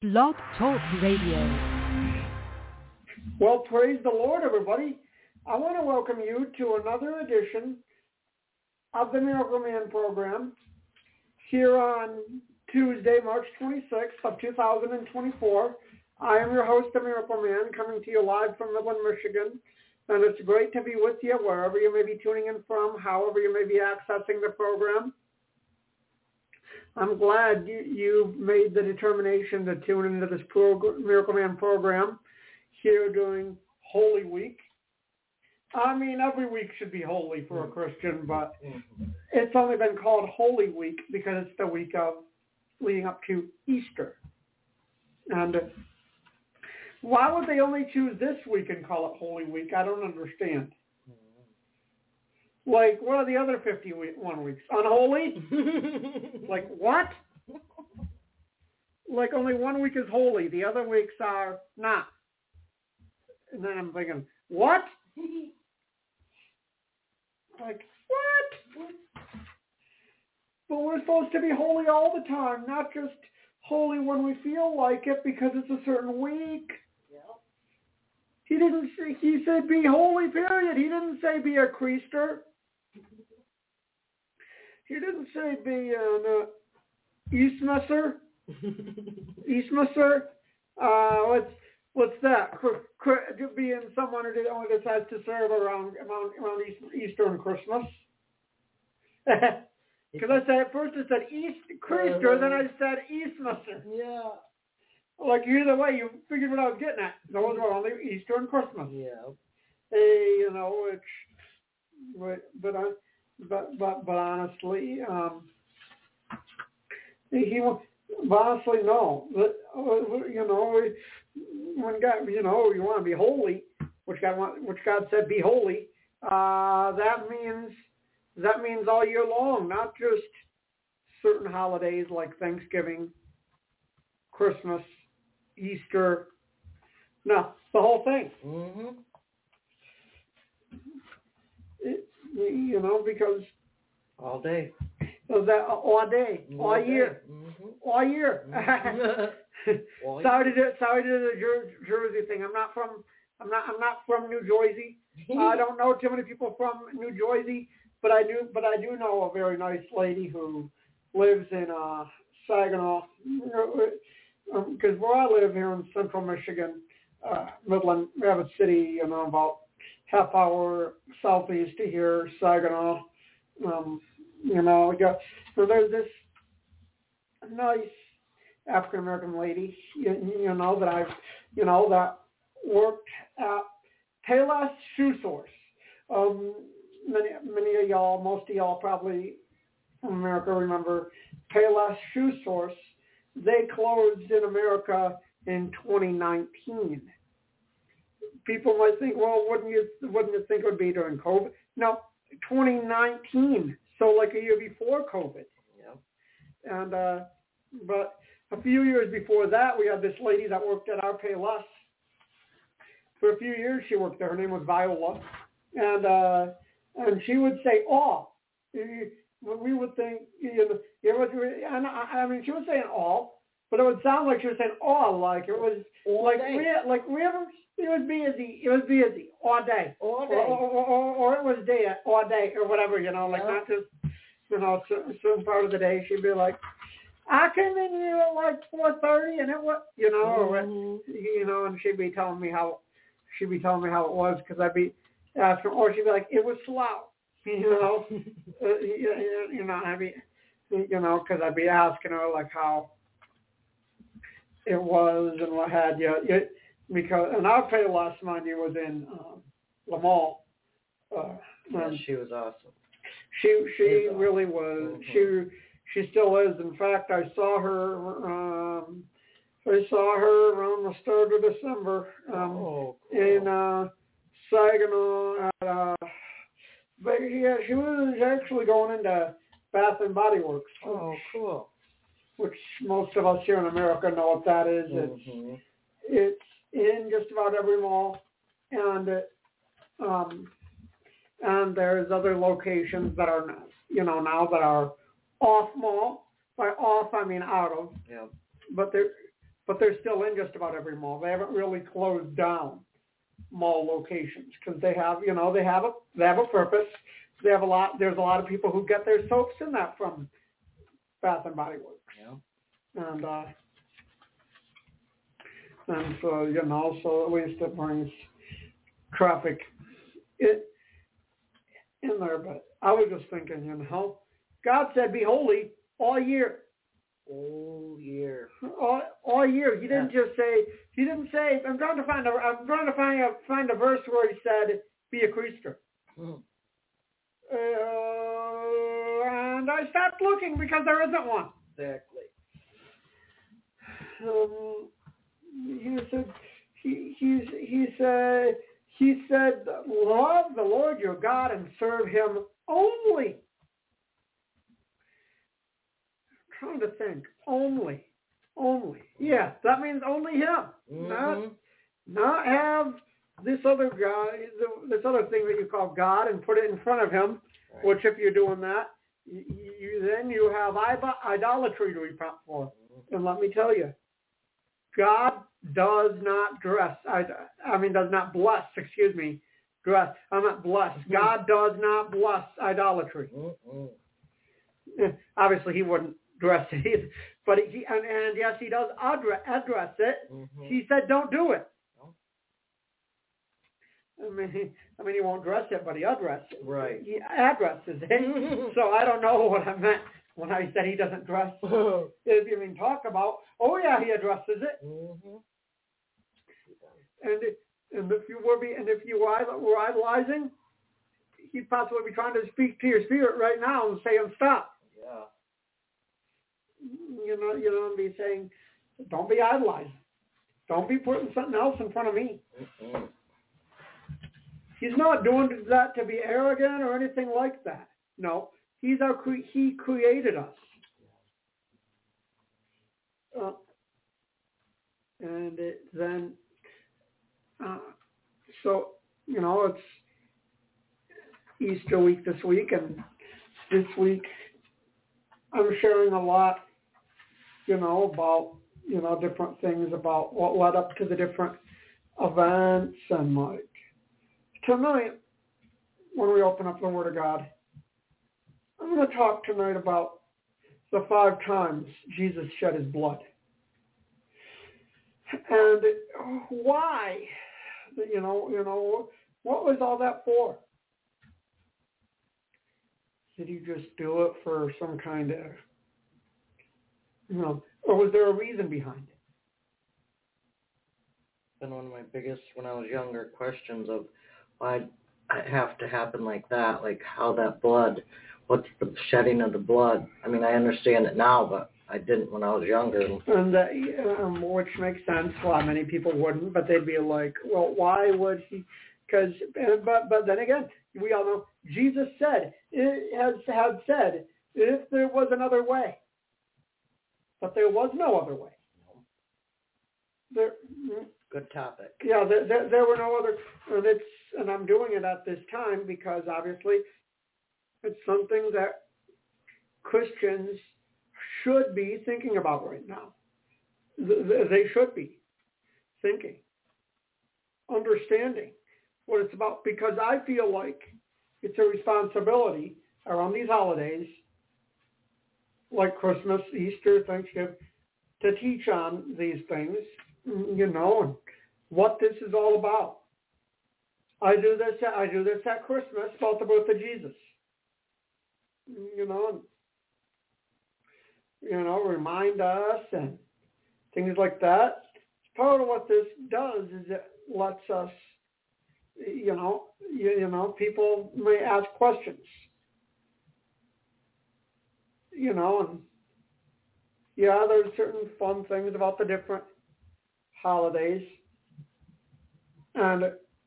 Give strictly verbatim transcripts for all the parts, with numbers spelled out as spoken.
Blog Talk Radio. Well, praise the Lord, everybody. I want to welcome you to another edition of the Miracle Man program here on Tuesday, March twenty-sixth of two thousand twenty-four. I am your host, the Miracle Man, coming to you live from Midland, Michigan. And it's great to be with you wherever you may be tuning in from, however you may be accessing the program. I'm glad you, you made the determination to tune into this prog- Miracle Man program here during Holy Week. I mean, every week should be holy for a Christian, but it's only been called Holy Week because it's the week of leading up to Easter. And why would they only choose this week and call it Holy Week? I don't understand. Like, what are the other fifty-one weeks? Unholy? Like, what? Like, only one week is holy. The other weeks are not. And then I'm thinking, what? Like, what? But we're supposed to be holy all the time, not just holy when we feel like it because it's a certain week. Yep. He didn't say, he said be holy, period. He didn't say be a creaster. He didn't say be an uh, Eastmaster. Eastmaster. Uh, what's what's that? Being someone who only decides to serve around around, around Easter and Christmas. Because I said at first I said East Creaster, then I said Eastmaster. Yeah. Like either way, you figured what I was getting at. Those were only Easter and Christmas. Yeah. Hey, you know, it's but but I. But but but honestly, um, he but honestly no. But, uh, you know, when God, you know, you want to be holy, which God which God said be holy. Uh, that means that means all year long, not just certain holidays like Thanksgiving, Christmas, Easter. No, the whole thing. Mm-hmm. It, you know, because all day, so that all day, all, all year, mm-hmm. all year. Mm-hmm. all sorry year. to do, sorry to do the Jer- Jersey thing. I'm not from, I'm not, I'm not from New Jersey. I don't know too many people from New Jersey, but I do, but I do know a very nice lady who lives in uh, Saginaw, because um, where I live here in Central Michigan, uh, Midland, we have a city, you know, about half hour southeast of here, Saginaw. Um, you know, we got, so there's this nice African American lady, you, you know, that I've, you know, that worked at Payless Shoe Source. Um, many, many of y'all, most of y'all probably from America remember Payless Shoe Source. They closed in America in twenty nineteen. People might think, well, wouldn't you wouldn't you think it would be during COVID? No, twenty nineteen, so like a year before COVID. Yeah. And uh, but a few years before that, we had this lady that worked at our Payless. For a few years, she worked there. Her name was Viola, and uh, and she would say, "Oh," we would think, you know, it was, and I, I mean, she was saying "all," but it would sound like she was saying "all," like it was all like day. we like we ever. It was busy. It was busy all day, all day, or, or, or, or it was day all day, or whatever. You know, like yeah. Not just you know certain, certain part of the day. She'd be like, "I came in here at like four thirty, and it was you know, mm-hmm. or, you know," and she'd be telling me how she'd be telling me how it was because I'd be asking, or she'd be like, "It was slow," you know, uh, you, you know, I'd be you know, because I'd be asking her like how it was and what had you. It, Because and our Payless money was in um, Lamar. Uh, yeah, she was awesome. She she awesome. really was. Mm-hmm. She she still is. In fact, I saw her. Um, I saw her around the start of December um, oh, cool. in uh, Saginaw. At, uh, but yeah, she was actually going into Bath and Body Works. Which, oh, cool. Which most of us here in America know what that is. Mm-hmm. It's it's in just about every mall, and um, and there's other locations that are, you know, now that are off mall. By off, I mean out of. Yeah. But there, but they're still in just about every mall. They haven't really closed down mall locations because they have, you know, they have a they have a purpose. They have a lot. There's a lot of people who get their soaps in that from Bath and Body Works. Yeah. And uh, and so you know, so at least it brings traffic it in there. But I was just thinking, you know, God said, "Be holy all year." All year. All, all year. He didn't just say. He didn't say. I'm trying to find a. I'm trying to find a find a verse where he said, "Be a creaster." Hmm. Uh, and I stopped looking because there isn't one. Exactly. Um, he said. He he's he said he said love the Lord your God and serve Him only. I'm trying to think. Only. Only. Yeah, that means only Him. Mm-hmm. Not, not have this other guy, this other thing that you call God and put it in front of Him, right. Which if you're doing that, you, you then you have idolatry to repent for. Mm-hmm. And let me tell you, God does not dress, I, I mean does not bless, excuse me, dress, I'm not blessed. Mm-hmm. God does not bless idolatry. Mm-hmm. Obviously He wouldn't dress it either. But he, and, and yes, He does address, address it. Mm-hmm. He said, don't do it. No. I mean, he, I mean, He won't dress it, but He addresses it. Right. He addresses it. So I don't know what I meant when I said He doesn't dress. If you mean talk about, oh yeah, He addresses it. Mm-hmm. And and if you were be, and if you were idolizing, He'd possibly be trying to speak to your spirit right now and say, stop. Yeah. You know, you know, and be saying, don't be idolizing. Don't be putting something else in front of me. Mm-hmm. He's not doing that to be arrogant or anything like that. No, He's our cre- He created us. Uh, and it, then, uh, so you know, it's Easter week this week, and this week I'm sharing a lot. You know, about, you know, different things about what led up to the different events. And like tonight, when we open up the Word of God, I'm going to talk tonight about the five times Jesus shed His blood. And why, you know, you know, what was all that for? Did He just do it for some kind of, you know, or was there a reason behind it? Been one of my biggest, when I was younger, questions of why it have to happen like that, like how that blood, what's the shedding of the blood? I mean, I understand it now, but I didn't when I was younger. And that, um, which makes sense. Well, many people wouldn't, but they'd be like, well, why would He? Because, but but then again, we all know Jesus said, it has had said, if there was another way. But there was no other way. There, Good topic. Yeah, there, there, there were no other, and it's, and I'm doing it at this time because obviously it's something that Christians should be thinking about right now. They should be thinking, understanding what it's about, because I feel like it's a responsibility around these holidays, like Christmas, Easter, Thanksgiving, to teach on these things, you know, and what this is all about. I do this. I do this at Christmas, about the birth of Jesus. You know, and, you know, remind us and things like that. Part of what this does is it lets us, you know, you, you know, people may ask questions. You know, and yeah, there's certain fun things about the different holidays. And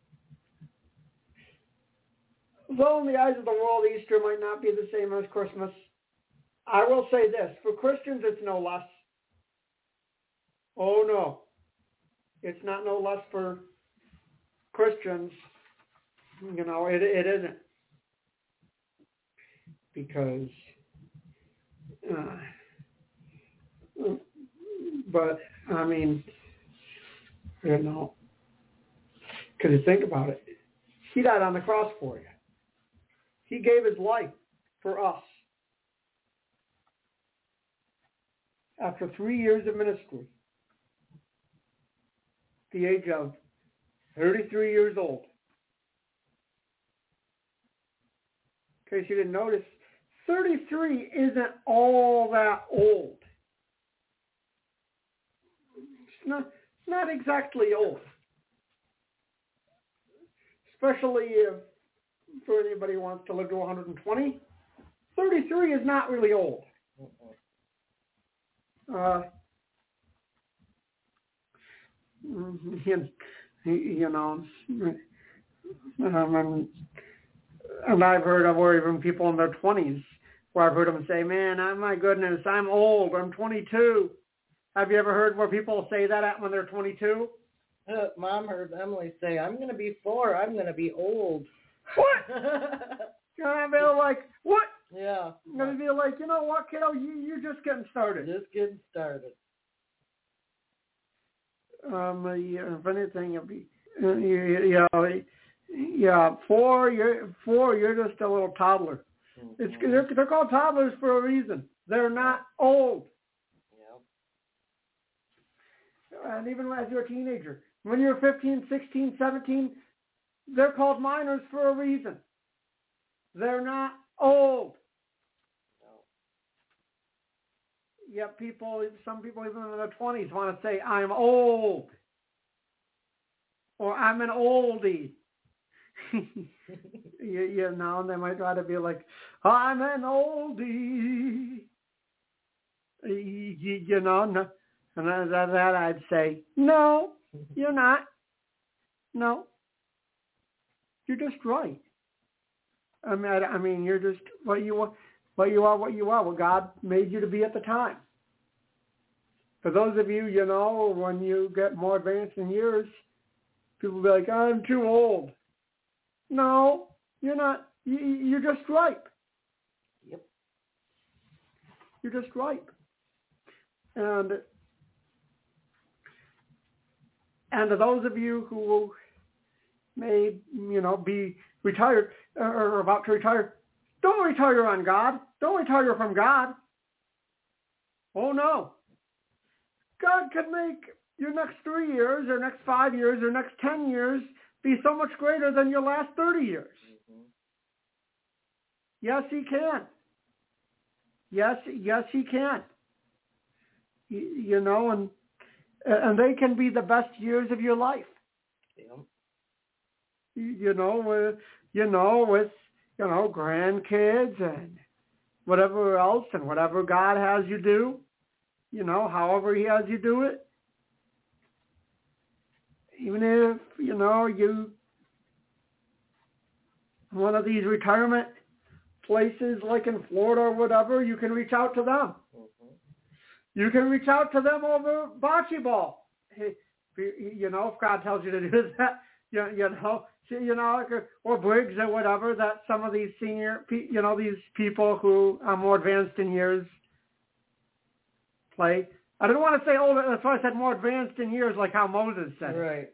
though in the eyes of the world, Easter might not be the same as Christmas, I will say this, for Christians, it's no less. Oh, no. It's not no less for Christians. You know, it it isn't. Because uh, but I mean, you know, because you think about it, he died on the cross for you. He gave his life for us. After three years of ministry, at the age of thirty-three years old. In case you didn't notice, thirty-three isn't all that old. It's not, not exactly old. Especially if, for anybody who wants to live to one hundred twenty, thirty-three is not really old. Uh, you, you know, um, and I've heard of where even people in their twenties, where I've heard them say, man, oh my goodness, I'm old, I'm twenty-two. Have you ever heard where people say that at when they're twenty-two? Uh, Mom heard Emily say, I'm going to be four, I'm going to be old. What? And they're like, what? Yeah. And they'll be like, you know what, kiddo, you, you're just getting started. Just getting started. Um, yeah, if anything, it'll be, uh, you, you know, yeah, four, you're, four, you're just a little toddler. Mm-hmm. It's they're, they're called toddlers for a reason. They're not old. Yeah. And even as you're a teenager, when you're fifteen, sixteen, seventeen, they're called minors for a reason. They're not old. No. Yet people, some people even in their twenties want to say, I'm old. Or I'm an oldie. you, you know, and they might try to be like, I'm an oldie. You, you know, no. And that, that I'd say, no, you're not. No. You're just right. I mean, I, I mean, you're just what you are, what you are, what you are, what God made you to be at the time. For those of you, you know, when you get more advanced in years, people will be like, I'm too old. No, you're not. You, you're just ripe. Yep. You're just ripe. And and to those of you who may, you know, be retired or about to retire, don't retire on God. Don't retire from God. Oh, no. God could make your next three years or next five years or next ten years be so much greater than your last thirty years. Mm-hmm. Yes, he can. Yes, yes, he can. You, you know, and and they can be the best years of your life. Yeah. You, you know, with, you know, with, you know, grandkids and whatever else and whatever God has you do, you know, however he has you do it. Even if, you know, you, one of these retirement places like in Florida or whatever, you can reach out to them. Mm-hmm. You can reach out to them over bocce ball. Hey, you know, if God tells you to do that, you, you know, you know, or Briggs or whatever, that some of these senior, you know, these people who are more advanced in years play. I didn't want to say older, that's why I said more advanced in years, like how Moses said. Right.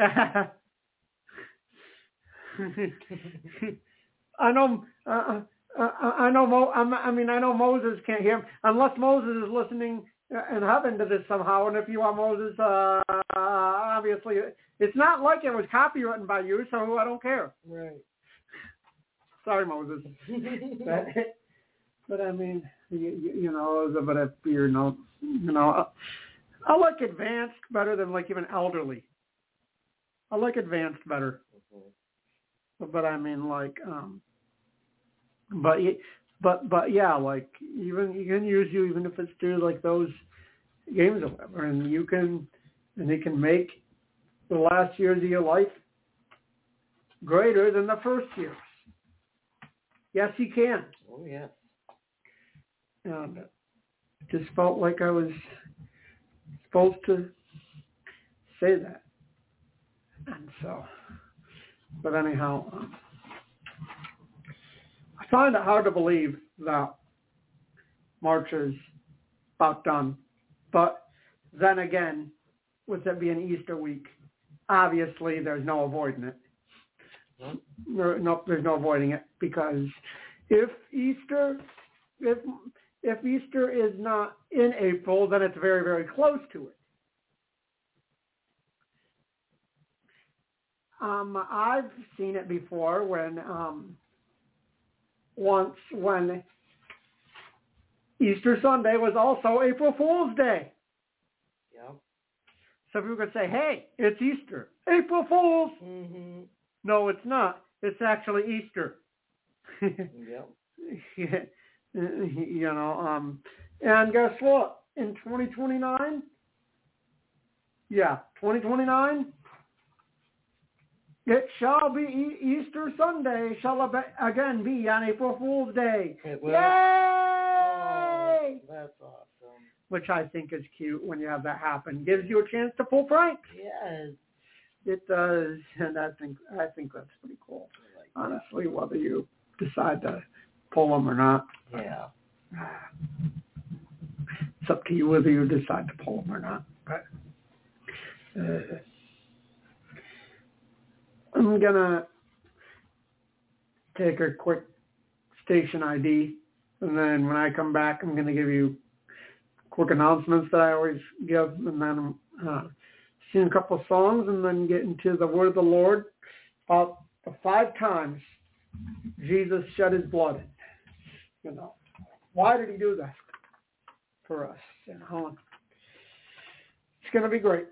I know, uh, uh, I know, Mo, I mean, I know Moses can't hear him, unless Moses is listening in heaven to this somehow, and if you are Moses, uh, obviously, it's not like it was copywritten by you, so I don't care. Right. Sorry, Moses. but, but I mean, you, you know, but if you're not, you know, I like advanced better than like even elderly. I like advanced better. Mm-hmm. But I mean, like, um, but but but yeah, like even you can use you even if it's through like those games or whatever, and you can and it can make the last years of your life greater than the first years. Yes, he can. Oh yeah. And it just felt like I was supposed to say that. And so, but anyhow, um, I find it hard to believe that March is about done. But then again, with it being Easter week, obviously there's no avoiding it. Nope. No, no, there's no avoiding it, because if Easter, if if Easter is not in April, then it's very, very close to it. Um, I've seen it before when um, once when Easter Sunday was also April Fool's Day. Yeah. So people could say, "Hey, it's Easter, April Fools." Mm-hmm. No, it's not. It's actually Easter. Yep. You know, um, and guess what? In twenty twenty-nine, yeah, twenty twenty-nine, it shall be e- Easter Sunday, shall again be on April Fool's Day. It will. Yay! Oh, that's awesome. Which I think is cute when you have that happen. Gives you a chance to pull pranks. Yes. It does, and I think I think that's pretty cool. Like honestly, that. Whether you decide to pull them or not. Yeah. It's up to you whether you decide to pull them or not. But uh, I'm gonna take a quick station I D, and then when I come back, I'm gonna give you quick announcements that I always give, and then uh, sing a couple of songs, and then get into the Word of the Lord about the five times Jesus shed his blood. You know, why did he do that for us? You know, it's going to be great.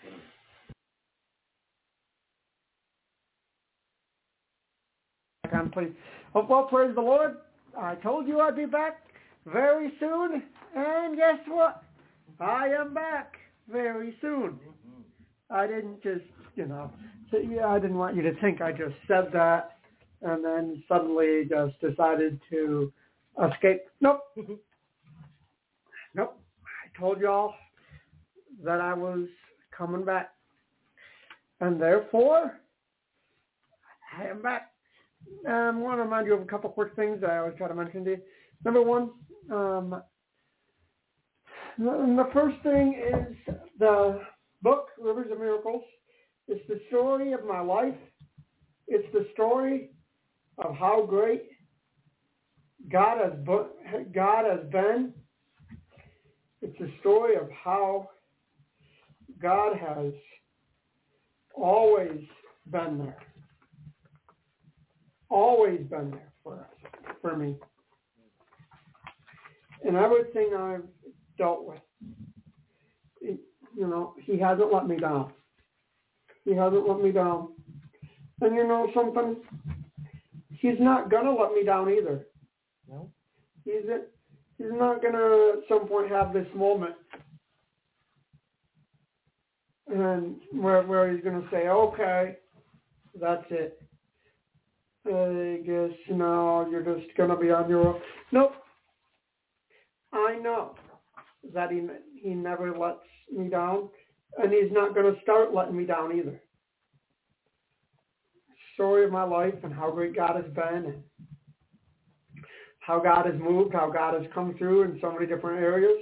Mm-hmm. Please. Oh, well, praise the Lord. I told you I'd be back very soon, and guess what? I am back very soon. I didn't just, you know, so, yeah, I didn't want you to think I just said that and then suddenly just decided to escape. Nope. Nope. I told y'all that I was coming back. And therefore, I am back. Um, I want to remind you of a couple quick things that I always try to mention to you. Number one, um, the, the first thing is the book, Rivers of Miracles. It's the story of my life. It's the story of how great God has, God has been. It's a story of how God has always been there. Always been there for us, for me. And everything I've dealt with, it, you know, he hasn't let me down. He hasn't let me down. And you know something? He's not going to let me down either. No. He's, a, he's not going to at some point have this moment and where, where he's going to say, okay, that's it. I guess, you know, you're just going to be on your own. Nope. I know that he he never lets me down, and he's not going to start letting me down either. Story of my life and how great God has been, and how God has moved, how God has come through in so many different areas.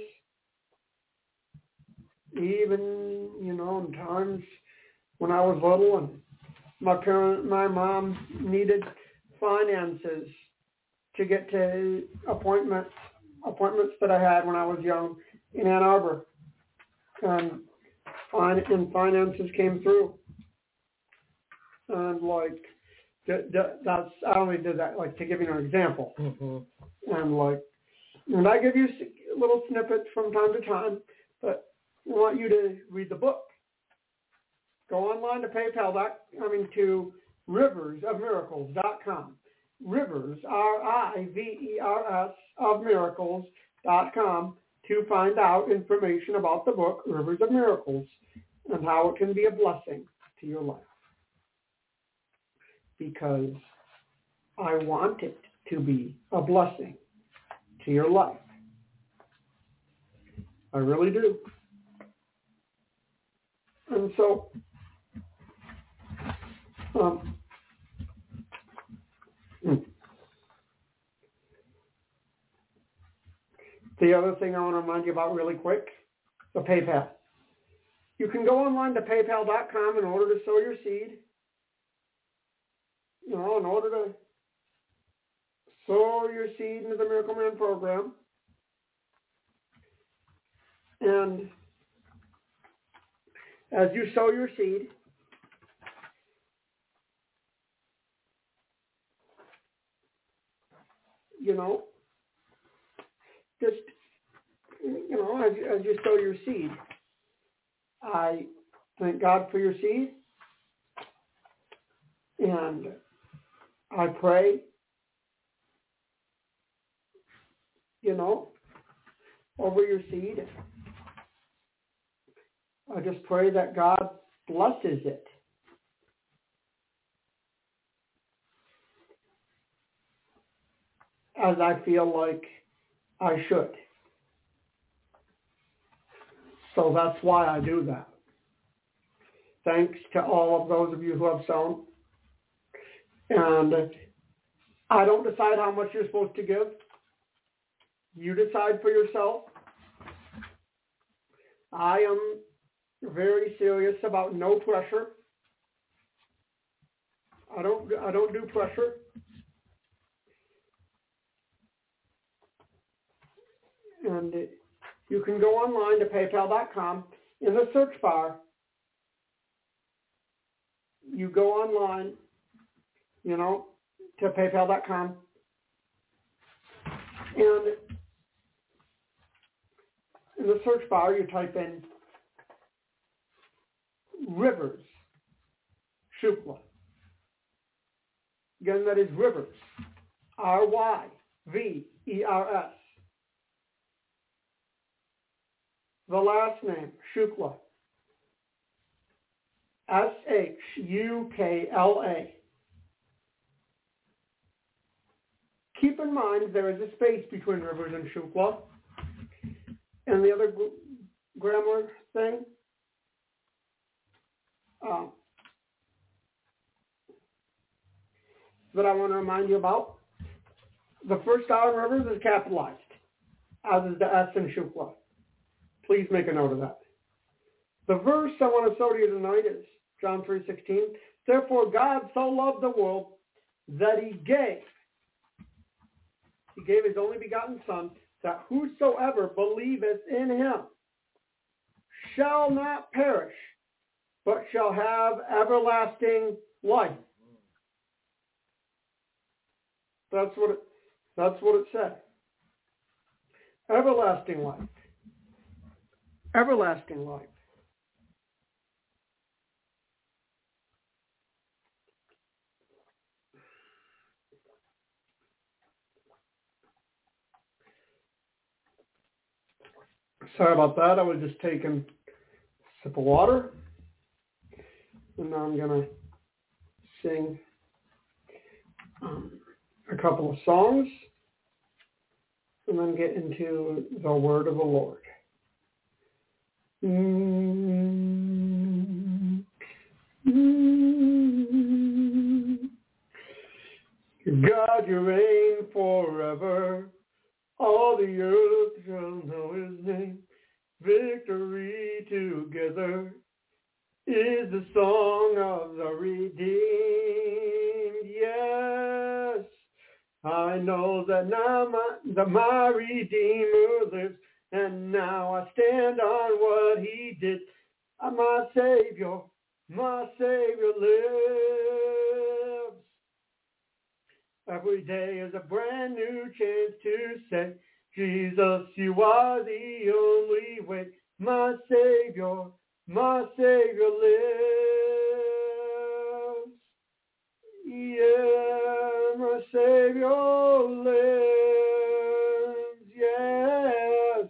Even, you know, in times when I was little and my parent, my mom needed finances to get to appointments, appointments that I had when I was young in Ann Arbor. And, and finances came through. And like, that's, I only did that like to give you an example. Mm-hmm. And like, and I give you little snippets from time to time, but I want you to read the book. Go online to PayPal. I mean to rivers of miracles dot com. Rivers, R I V E R S, of miracles dot com to find out information about the book, Rivers of Miracles, and how it can be a blessing to your life. Because I want it to be a blessing to your life. I really do. And so, um, the other thing I want to remind you about really quick, the PayPal. You can go online to paypal dot com in order to sow your seed. You know, in order to sow your seed into the Miracle Man program. And as you sow your seed, you know, just, you know, as, as you sow your seed, I thank God for your seed, and I pray, you know, over your seed. I just pray that God blesses it. As I feel like I should. So that's why I do that. Thanks to all of those of you who have sown. And I don't decide how much you're supposed to give. You decide for yourself. I am very serious about no pressure. I don't I don't do pressure. And you can go online to paypal dot com. In the search bar, you go online, you know, to paypal dot com. And in the search bar, you type in Rivers Shukla. Again, that is Rivers, R Y V E R S. The last name, Shukla, S H U K L A. Keep in mind there is a space between Rivers and Shukla. And the other g- grammar thing, uh, that I want to remind you about, the first R in Rivers is capitalized, as is the S in Shukla. Please make a note of that. The verse I want to show to you tonight is John three sixteen. Therefore God so loved the world that he gave. He gave his only begotten Son, that whosoever believeth in him shall not perish, but shall have everlasting life. That's what it, that's what it said. Everlasting life. Everlasting life. Sorry about that. I was just taking a sip of water. And now I'm going to sing um, a couple of songs and then get into the word of the Lord. Mm-hmm. God, you reign forever. All the earth shall know his name. Victory together is the song of the redeemed. Yes, I know that now my, that my Redeemer lives, and now I stand on what he did. My Savior, my Savior lives. Every day is a brand new chance to say, Jesus, you are the only way. My Savior, my Savior lives. Yeah, my Savior lives. Yes.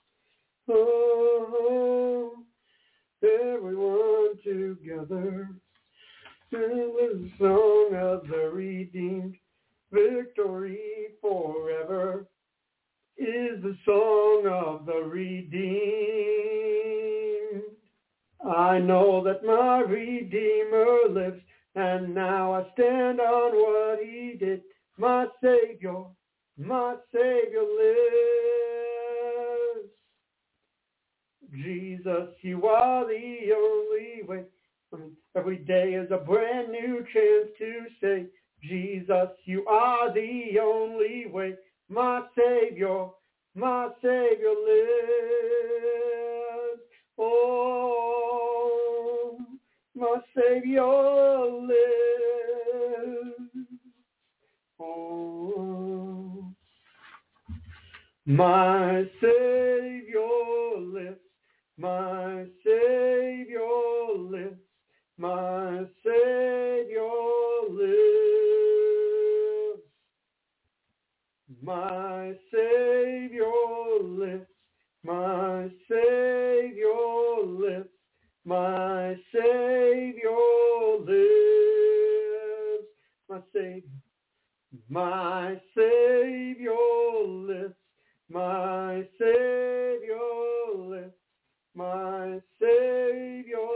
Oh, everyone together. Sing the song of the redeemed. Victory forever is the song of the redeemed. I know that my Redeemer lives, and now I stand on what he did. My Savior, my Savior lives. Jesus, you are the only way. Every day is a brand new chance to say, Jesus, you are the only way. My Savior, my Savior lives. Oh, my Savior lives. Oh, my Savior lives. My Savior lives. My Savior lives. My Savior lives. My Savior lives. My Savior lives. My Savior. My Savior lives. My Savior lives. My Savior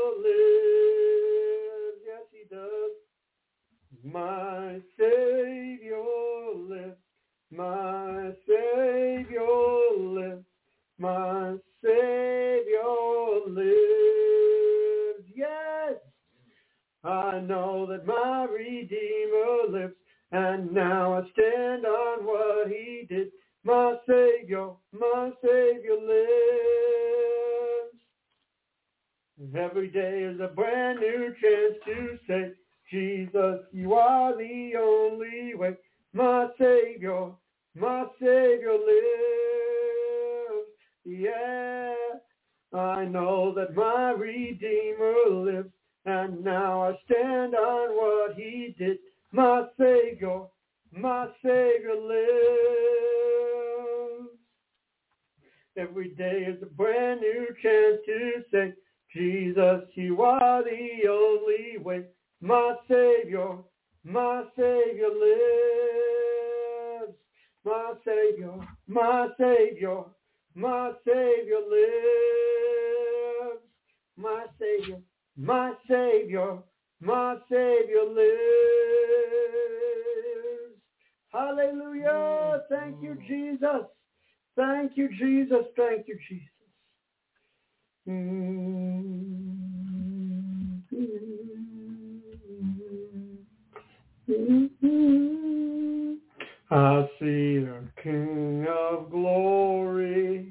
lives. Yes, he does. My Savior lives. My Savior lives. My Savior lives. Yes, I know that my Redeemer lives, and now I stand on what he did. My Savior, my Savior lives. Every day is a brand new chance to say, Jesus, you are the only way. My Savior, my Savior lives. Yeah, I know that my Redeemer lives, and now I stand on what he did. My Savior, my Savior lives. Every day is a brand new chance to say, Jesus, you are the only way. My Savior, my Savior lives. My Savior, my Savior, my Savior lives. My Savior, my Savior, my Savior lives. Hallelujah. Thank you, Jesus. Thank you, Jesus. Thank you, Jesus. I see the King of Glory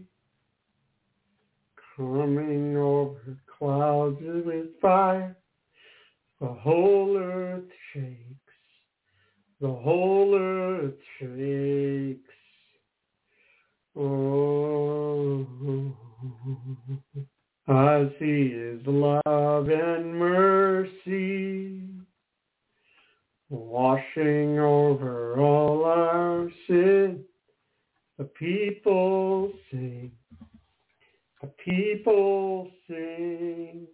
coming over clouds with fire. The whole earth shakes. The whole earth shakes. Oh, I see his love and mercy washing over all our sin. The people sing. The people sing.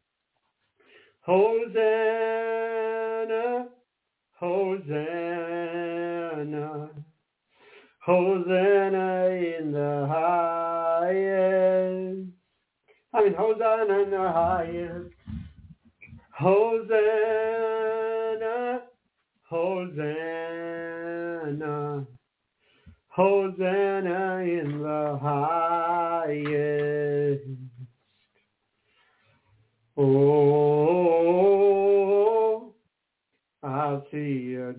Hosanna, Hosanna, Hosanna in the highest. I mean, Hosanna in the highest. Hosanna, Hosanna, Hosanna in the highest. Oh, I see a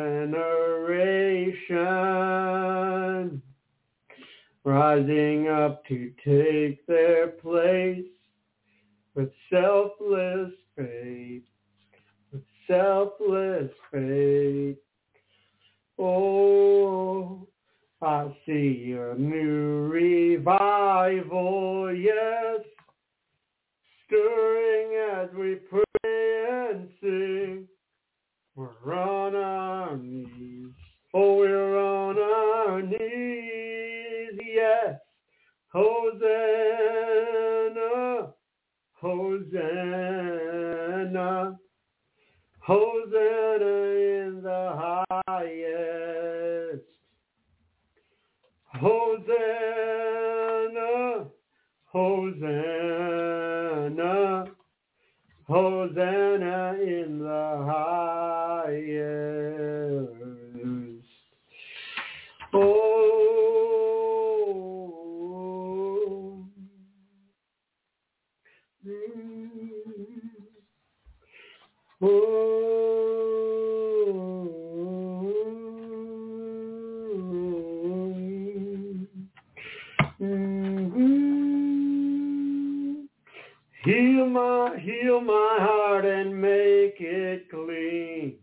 generation rising up to take their place with selfless faith, with selfless faith. Oh, I see a new revival, yes, stirring as we pray and sing. We're on our knees, oh, we're on our knees, yes. Hosanna, Hosanna, Hosanna in the highest. Hosanna, Hosanna, Hosanna in the highest. Oh, Heal my, heal my heart and make it clean.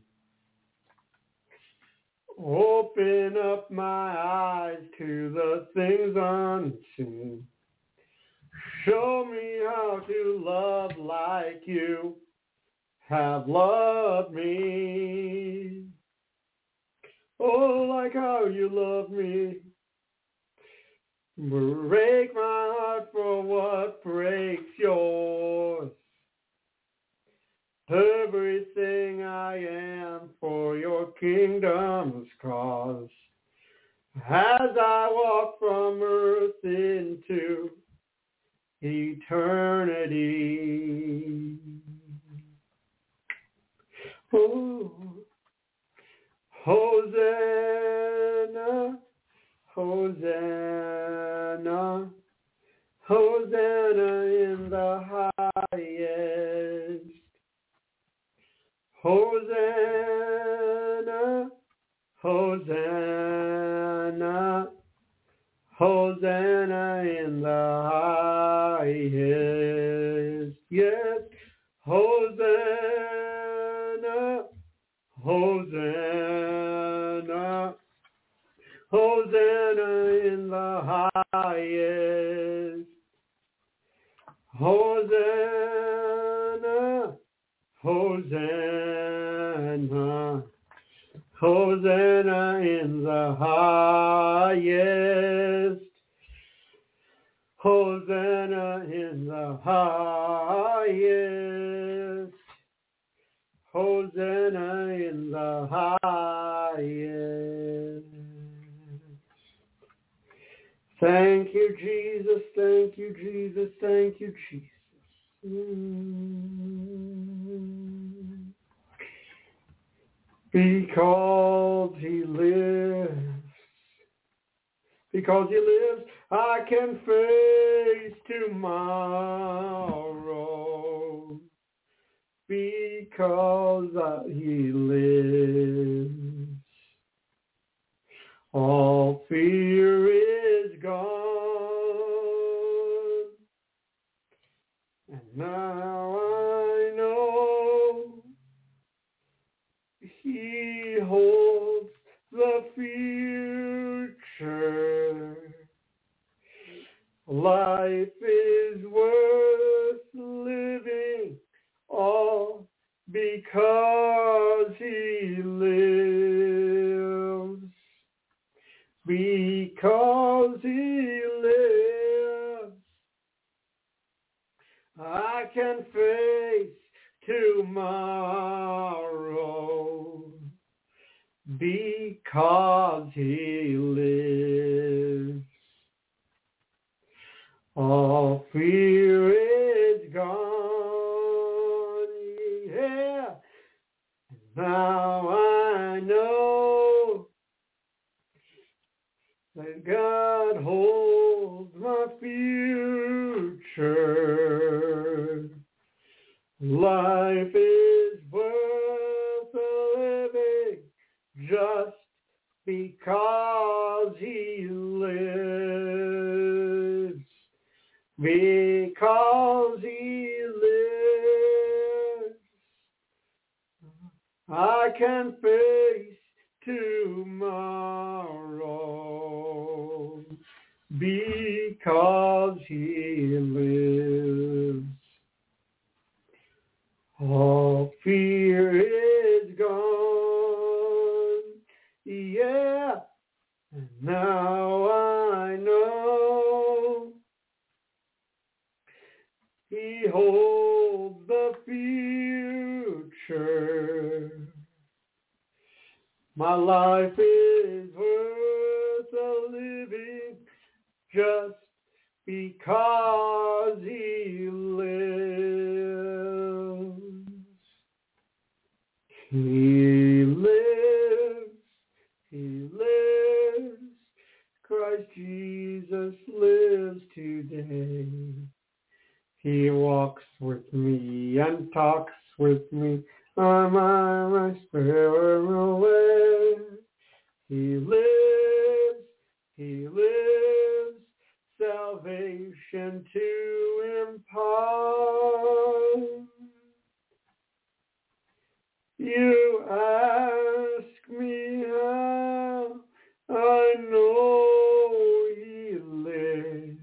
Open up my eyes to the things unseen. Show me how to love like you have loved me. Oh, like how you love me. Break my heart for what breaks yours. Everything I am for your kingdom's cause. As I walk from earth into eternity. Oh, Hosanna, Hosanna, Hosanna in the highest. Hosanna, Hosanna, Hosanna in the highest. Yes, Hosanna, Hosanna, Hosanna in the highest. Hosanna, Hosanna, Hosanna in the highest. Hosanna in the highest. Hosanna in the highest. Thank you, Jesus. Thank you, Jesus. Thank you, Jesus. Mm. Because he lives, because he lives, I can face tomorrow. Because uh, he lives, all fear is gone. And now I know he holds the future. Life is worth living, all because he lives. Because he lives, I can face tomorrow. Because he lives, all fear is gone. Yeah, now I know that God holds my future. Life is worth living just because he lives. Because he lives, I can face tomorrow. Because he lives, all fear is gone. Yeah, and now I know he holds the future. My life is worth a living just because he lives. He lives, he lives, Christ Jesus lives today. He walks with me and talks with me On my, my spirit will live. He lives, he lives, salvation to impart. You ask me how I know he lives.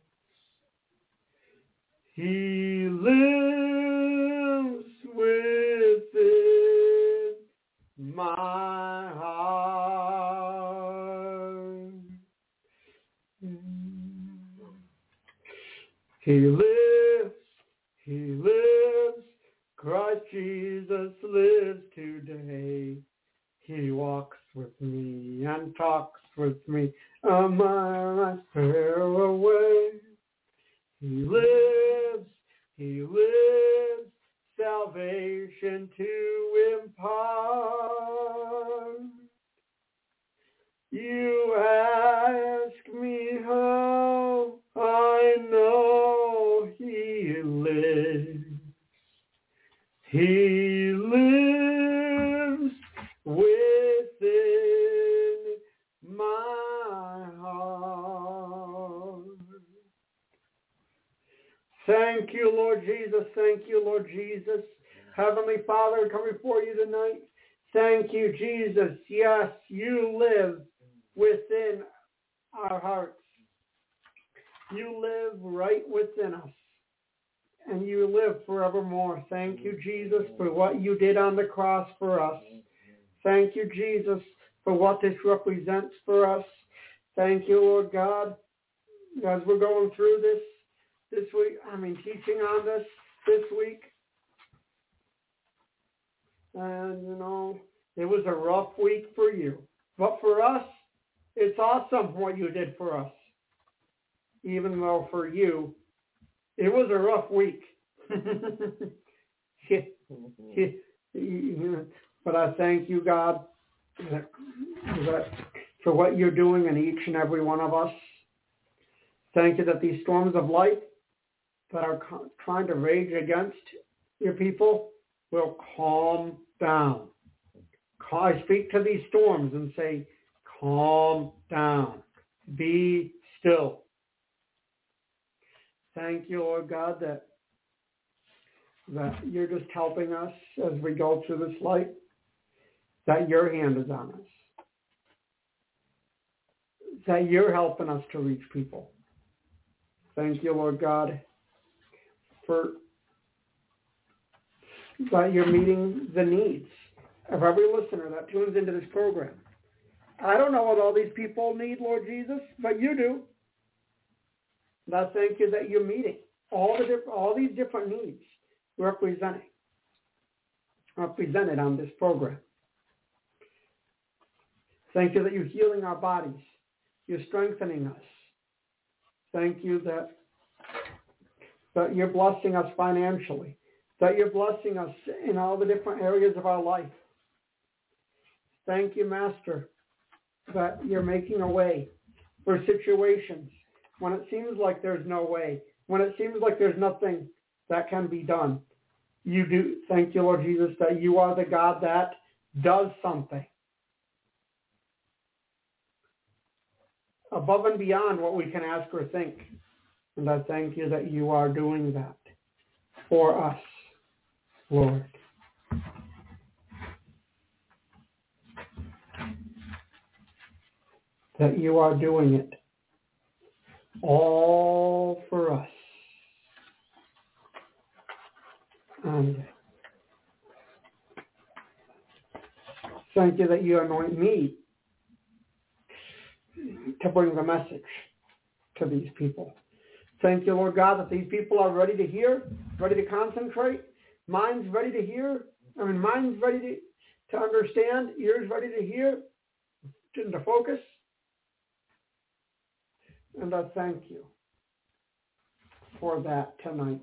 He lives within my heart. He lives, he lives, Christ Jesus lives today. He walks with me and talks with me a mile away. He lives, he lives, salvation to impart. You ask me how I know he lives. He lives within my heart. Thank you, Lord Jesus. Thank you, Lord Jesus. Heavenly Father, I come before you tonight. Thank you, Jesus. Yes, you live within our hearts. You live right within us. And you live forevermore. Thank you, Jesus, for what you did on the cross for us. Thank you, Jesus, for what this represents for us. Thank you, Lord God, as we're going through this this week, I mean, teaching on this this week. And, you know, it was a rough week for you. But for us, it's awesome what you did for us. Even though for you, it was a rough week. But I thank you, God, that, that for what you're doing in each and every one of us. Thank you that these storms of life that are co- trying to rage against your people will calm down. I speak to these storms and say, calm down. Be still. Thank you, Lord God, that that you're just helping us as we go through this light, that your hand is on us, that you're helping us to reach people. Thank you, Lord God, for that you're meeting the needs of every listener that tunes into this program. I don't know what all these people need, Lord Jesus, but you do. And I thank you that you're meeting all the diff- all these different needs representing represented on this program. Thank you that you're healing our bodies. You're strengthening us. Thank you that that you're blessing us financially, that you're blessing us in all the different areas of our life. Thank you, Master, that you're making a way for situations when it seems like there's no way, when it seems like there's nothing that can be done. You do. Thank you, Lord Jesus, that you are the God that does something above and beyond what we can ask or think. And I thank you that you are doing that for us, Lord. That you are doing it all for us. And thank you that you anoint me to bring the message to these people. Thank you, Lord God, that these people are ready to hear, ready to concentrate, minds ready to hear, I mean, minds ready to, to understand, ears ready to hear, to, to focus. And I thank you for that tonight.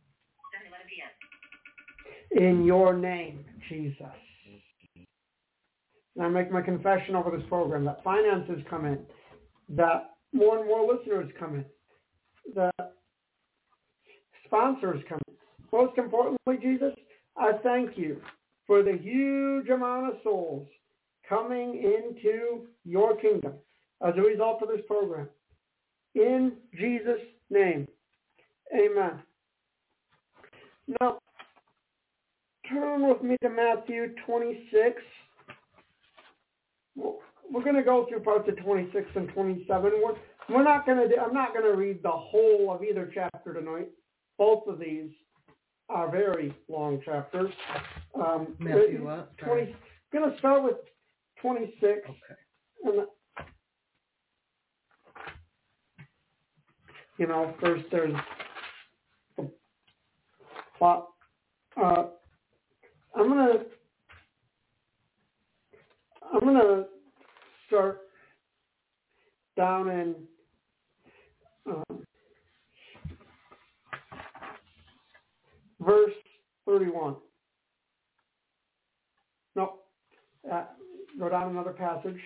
In your name, Jesus. And I make my confession over this program that finances come in, that more and more listeners come in, that sponsors come in. Most importantly, Jesus, I thank you for the huge amount of souls coming into your kingdom as a result of this program. In Jesus' name, amen. Now, turn with me to Matthew twenty-six. We're going to go through parts of twenty-six and twenty-seven. We're, we're not going to. I'm not going to read the whole of either chapter tonight. Both of these are very long chapters. Um, Matthew what? twenty. I'm going to start with twenty-six. Okay. And, you know, first there's the plot. Uh, I'm gonna. I'm gonna start down in um, verse thirty-one. No, uh, go down another passage.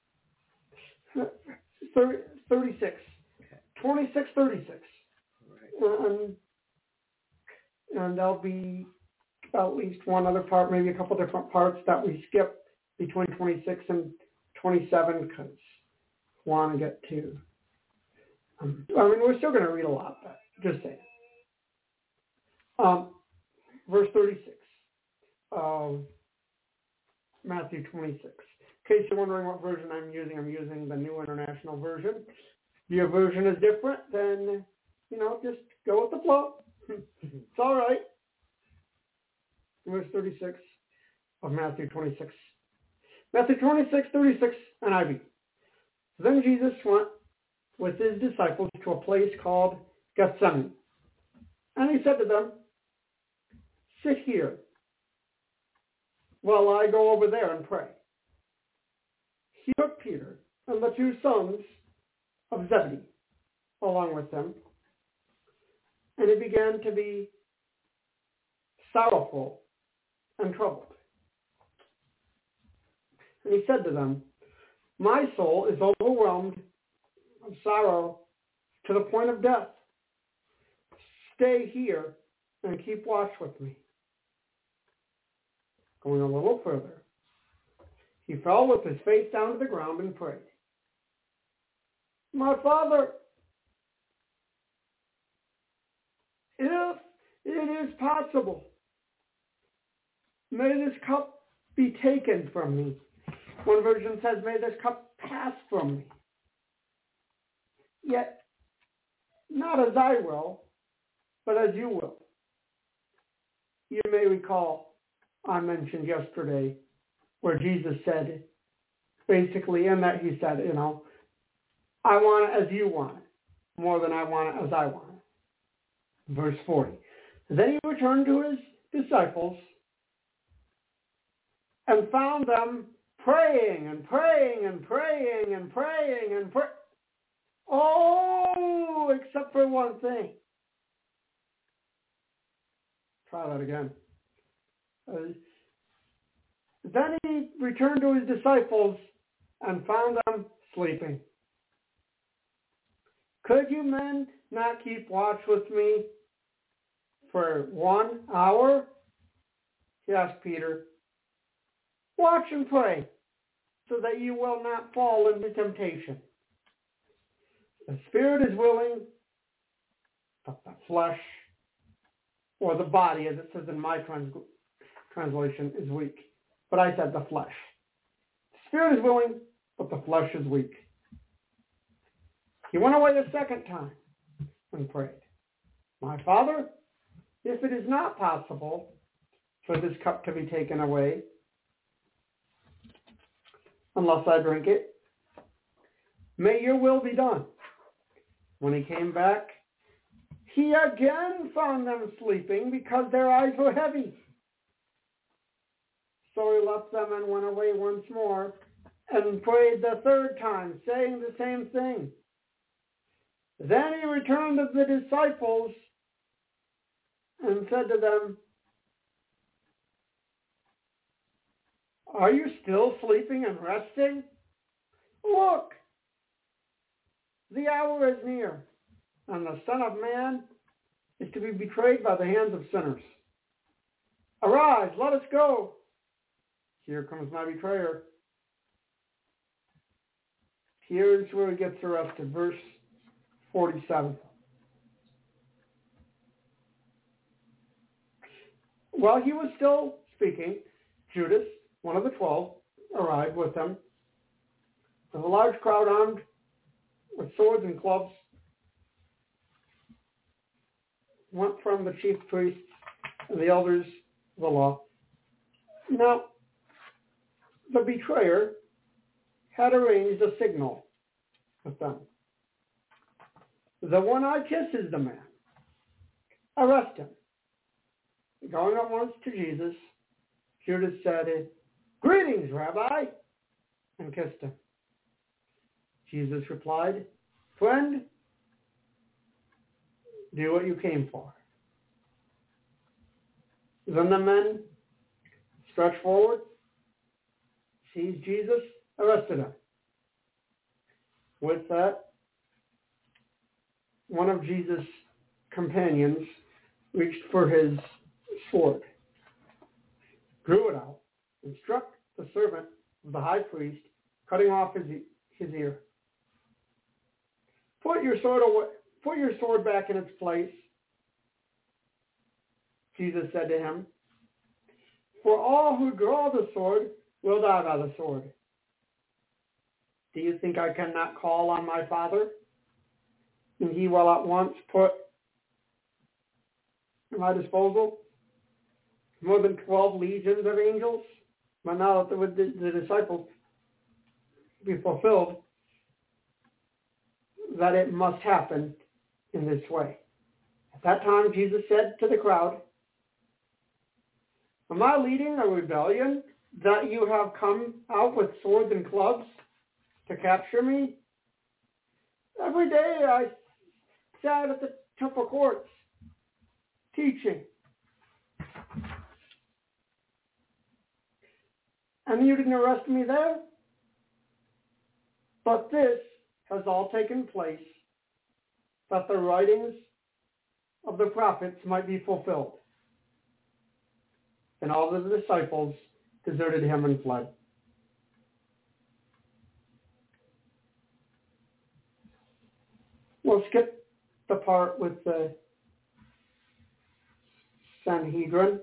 thirty, thirty-six. Okay. twenty-six, thirty-six. Right. And, and there'll be at least one other part, maybe a couple different parts that we skip between twenty-six and twenty-seven because I want to get to. Um, I mean, we're still going to read a lot, but just saying. Um, verse thirty-six of Matthew twenty-six. In case you're wondering what version I'm using, I'm using the New International Version. If your version is different, then, you know, just go with the flow. It's all right. Verse thirty-six of Matthew twenty-six. Matthew twenty-six, thirty-six, N I V. Then Jesus went with his disciples to a place called Gethsemane. And he said to them, sit here while I go over there and pray. He took Peter and the two sons of Zebedee along with them, and he began to be sorrowful and troubled. And he said to them, my soul is overwhelmed of sorrow to the point of death. Stay here and keep watch with me. Going a little further, he fell with his face down to the ground and prayed, my Father, if it is possible, may this cup be taken from me. One version says, may this cup pass from me. Yet, not as I will, but as you will. You may recall, I mentioned yesterday, where Jesus said, basically in that he said, you know, I want it as you want it, more than I want it as I want it. Verse forty. Then he returned to his disciples and found them praying and praying and praying and praying and praying. Oh, except for one thing. Try that again. Uh, then he returned to his disciples and found them sleeping. Could you men not keep watch with me for one hour? He asked Peter. Watch and pray so that you will not fall into temptation. The spirit is willing, but the flesh, or the body, as it says in my trans- translation, is weak. But I said the flesh. The spirit is willing, but the flesh is weak. He went away a second time and prayed, my Father, if it is not possible for this cup to be taken away, unless I drink it, may your will be done. When he came back, he again found them sleeping because their eyes were heavy. So he left them and went away once more and prayed the third time, saying the same thing. Then he returned to the disciples and said to them, are you still sleeping and resting? Look, the hour is near, and the Son of Man is to be betrayed by the hands of sinners. Arise, let us go. Here comes my betrayer. Here's where he gets arrested. Verse forty-seven. While he was still speaking, Judas, one of the twelve, arrived with him. With a large crowd armed with swords and clubs, went from the chief priests and the elders of the law. Now, the betrayer had arranged a signal with them. The one I kiss is the man. Arrest him. Going at once to Jesus, Judas said, "Greetings, Rabbi," and kissed him. Jesus replied, "Friend, do what you came for." Then the men stretched forward, seized Jesus, arrested him. With that, one of Jesus' companions reached for his sword, drew it out, and struck the servant of the high priest, cutting off his, his ear. Put your sword away, put your sword back in its place, Jesus said to him. For all who draw the sword will die by the sword. Do you think I cannot call on my Father, and he will at once put at my disposal more than twelve legions of angels? But now that the, the disciples be fulfilled, that it must happen in this way. At that time, Jesus said to the crowd, "Am I leading a rebellion that you have come out with swords and clubs to capture me? Every day I sat at the temple courts teaching, and you didn't arrest me there? But this has all taken place that the writings of the prophets might be fulfilled." And all the disciples deserted him and fled. We'll skip the part with the Sanhedrin.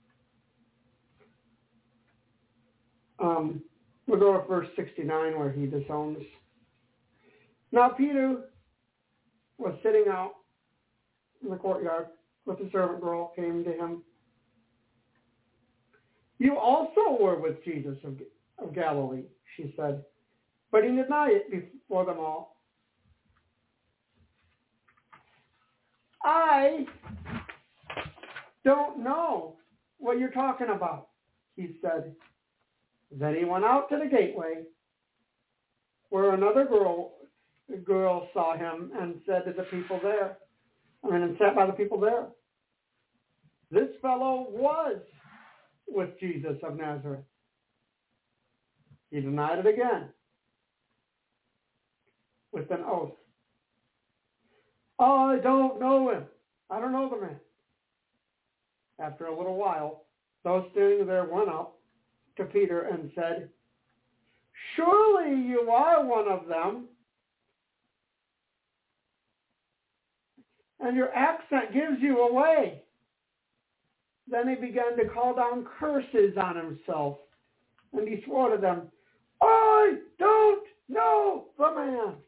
Um, we'll go to verse sixty-nine where he disowns. Now Peter was sitting out in the courtyard with the servant girl came to him. "You also were with Jesus of, of Galilee," she said. But he denied it before them all. "I don't know what you're talking about," he said. Then he went out to the gateway where another girl girl saw him and said to the people there, I mean, and sat by the people there, "This fellow was with Jesus of Nazareth." He denied it again with an oath. "I don't know him. I don't know the man." After a little while, those standing there went up to Peter and said, "Surely you are one of them, and your accent gives you away." Then he began to call down curses on himself, and he swore to them, "I don't know the man."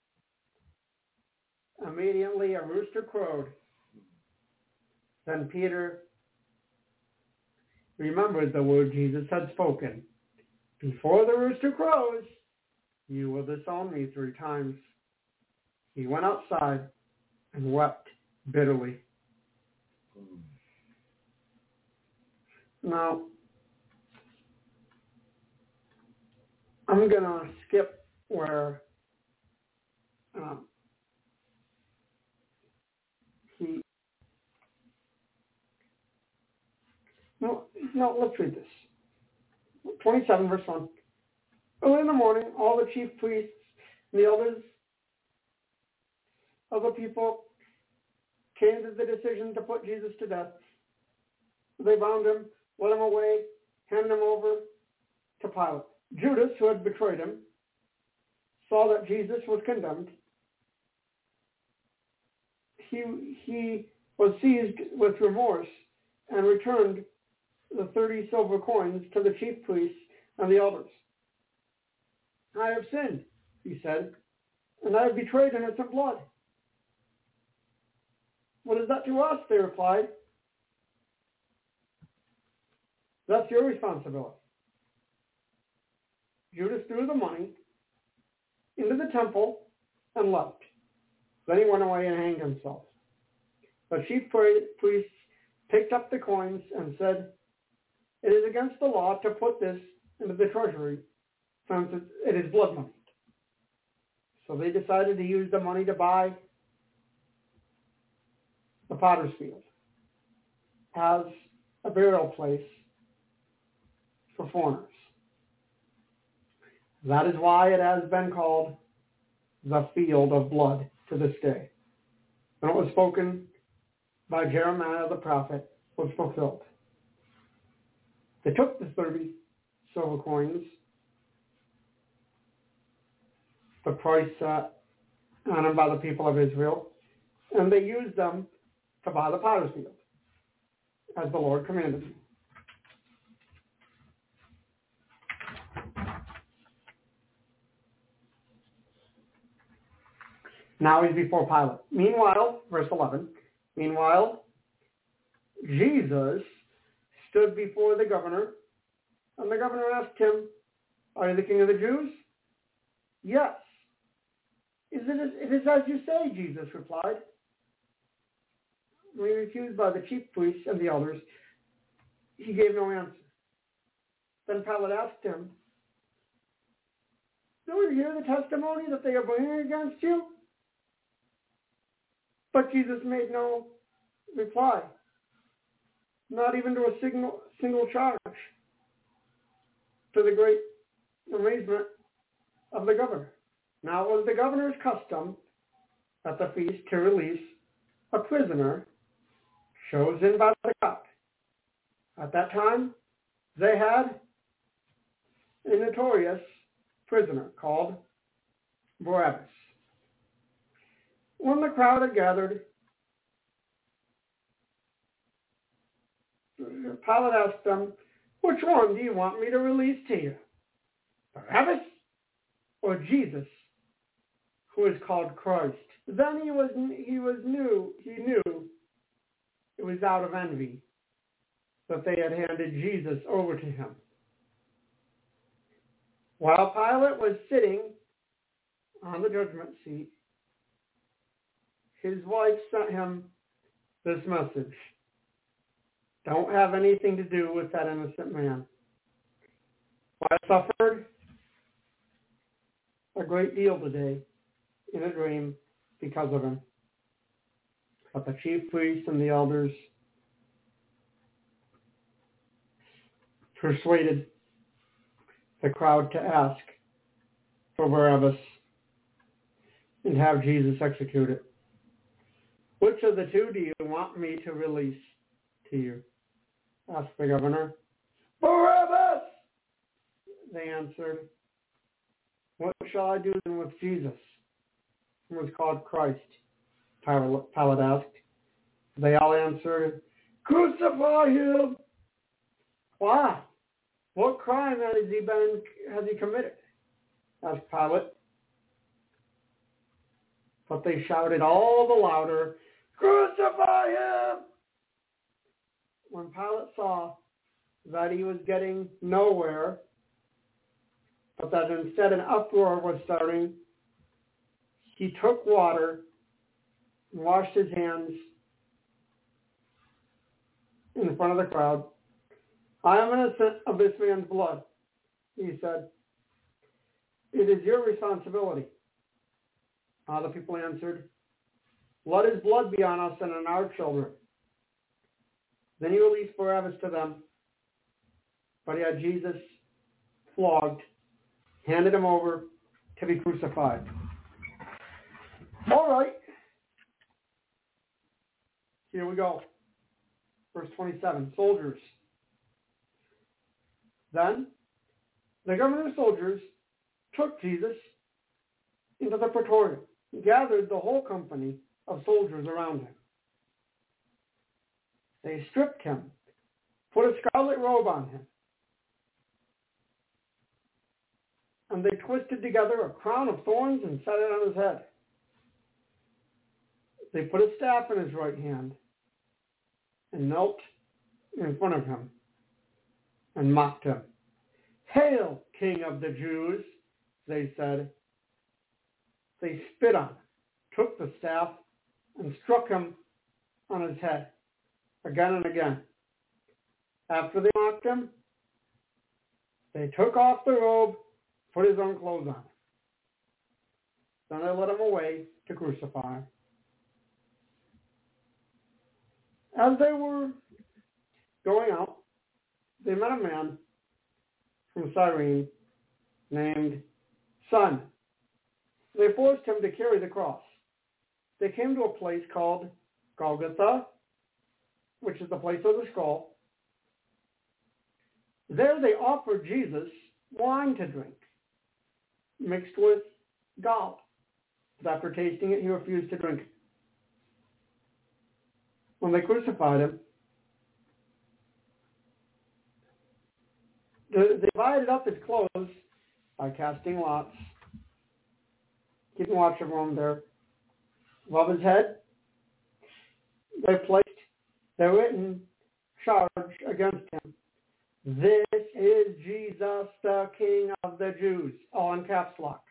Immediately a rooster crowed. Then Peter remembered the word Jesus had spoken. "Before the rooster crows, you will disown me three times." He went outside and wept bitterly. Now, I'm going to skip where um, he... No, no, let's read this. twenty-seven, verse one. Early in the morning, all the chief priests and the elders of the people came to the decision to put Jesus to death. They bound him, led him away, handed him over to Pilate. Judas, who had betrayed him, saw that Jesus was condemned. He, he was seized with remorse and returned the thirty silver coins to the chief priests and the elders. I have sinned, he said, and I have betrayed innocent blood. What is that to us? They replied. That's your responsibility. Judas threw the money into the temple and left. Then he went away and hanged himself. The chief priests picked up the coins and said, "It is against the law to put this into the treasury, since it is blood money." So they decided to use the money to buy the potter's field as a burial place for foreigners. That is why it has been called the field of blood to this day. And it was spoken by Jeremiah the prophet was fulfilled. They took the thirty silver coins, the price set on them by the people of Israel, and they used them to buy the potter's field, as the Lord commanded them. Now he's before Pilate. Meanwhile, verse eleven, meanwhile, Jesus stood before the governor, and the governor asked him, "Are you the king of the Jews?" "Yes." Is it, it is as you say, Jesus replied. When he was accused by the chief priests and the elders, he gave no answer. Then Pilate asked him, "Do you hear the testimony that they are bringing against you?" But Jesus made no reply, not even to a single, single charge, to the great amazement of the governor. Now it was the governor's custom at the feast to release a prisoner chosen by the crowd. At that time, they had a notorious prisoner called Barabbas. When the crowd had gathered, Pilate asked them, "Which one do you want me to release to you? Barabbas or Jesus, who is called Christ?" Then he was he was knew he knew it was out of envy that they had handed Jesus over to him. While Pilate was sitting on the judgment seat, his wife sent him this message: "Don't have anything to do with that innocent man. I suffered a great deal today in a dream because of him." But the chief priests and the elders persuaded the crowd to ask for Barabbas and have Jesus executed. "Which of the two do you want me to release to you?" asked the governor. "Barabbas!" they answered. "What shall I do then with Jesus, who was called Christ?" Pilate asked. They all answered, "Crucify him!" "Why? What crime has he been has he committed?" asked Pilate. But they shouted all the louder, "Crucify him!" When Pilate saw that he was getting nowhere, but that instead an uproar was starting, he took water and washed his hands in front of the crowd. "I am innocent of this man's blood," he said. "It is your responsibility." All the people answered, "Let his blood be on us and on our children." Then he released Barabbas to them, but he had Jesus flogged, handed him over to be crucified. All right. Here we go. Verse twenty-seven, soldiers. Then The governor's soldiers took Jesus into the praetorium and gathered the whole company of soldiers around him. They stripped him, put a scarlet robe on him, and they twisted together a crown of thorns and set it on his head. They put a staff in his right hand and knelt in front of him and mocked him. "Hail, King of the Jews," they said. They spit on him, took the staff, and struck him on his head again and again. After they mocked him, they took off the robe, put his own clothes on him. Then they led him away to crucify him. As they were going out, they met a man from Cyrene named Simon. They forced him to carry the cross. They came to a place called Golgotha, which is the place of the skull. There they offered Jesus wine to drink, mixed with gall. But after tasting it, he refused to drink it. When they crucified him, they divided up his clothes by casting lots, keeping watch over him there. Above his head, they placed the written charge against him: "This is Jesus, the King of the Jews," all in caps lock.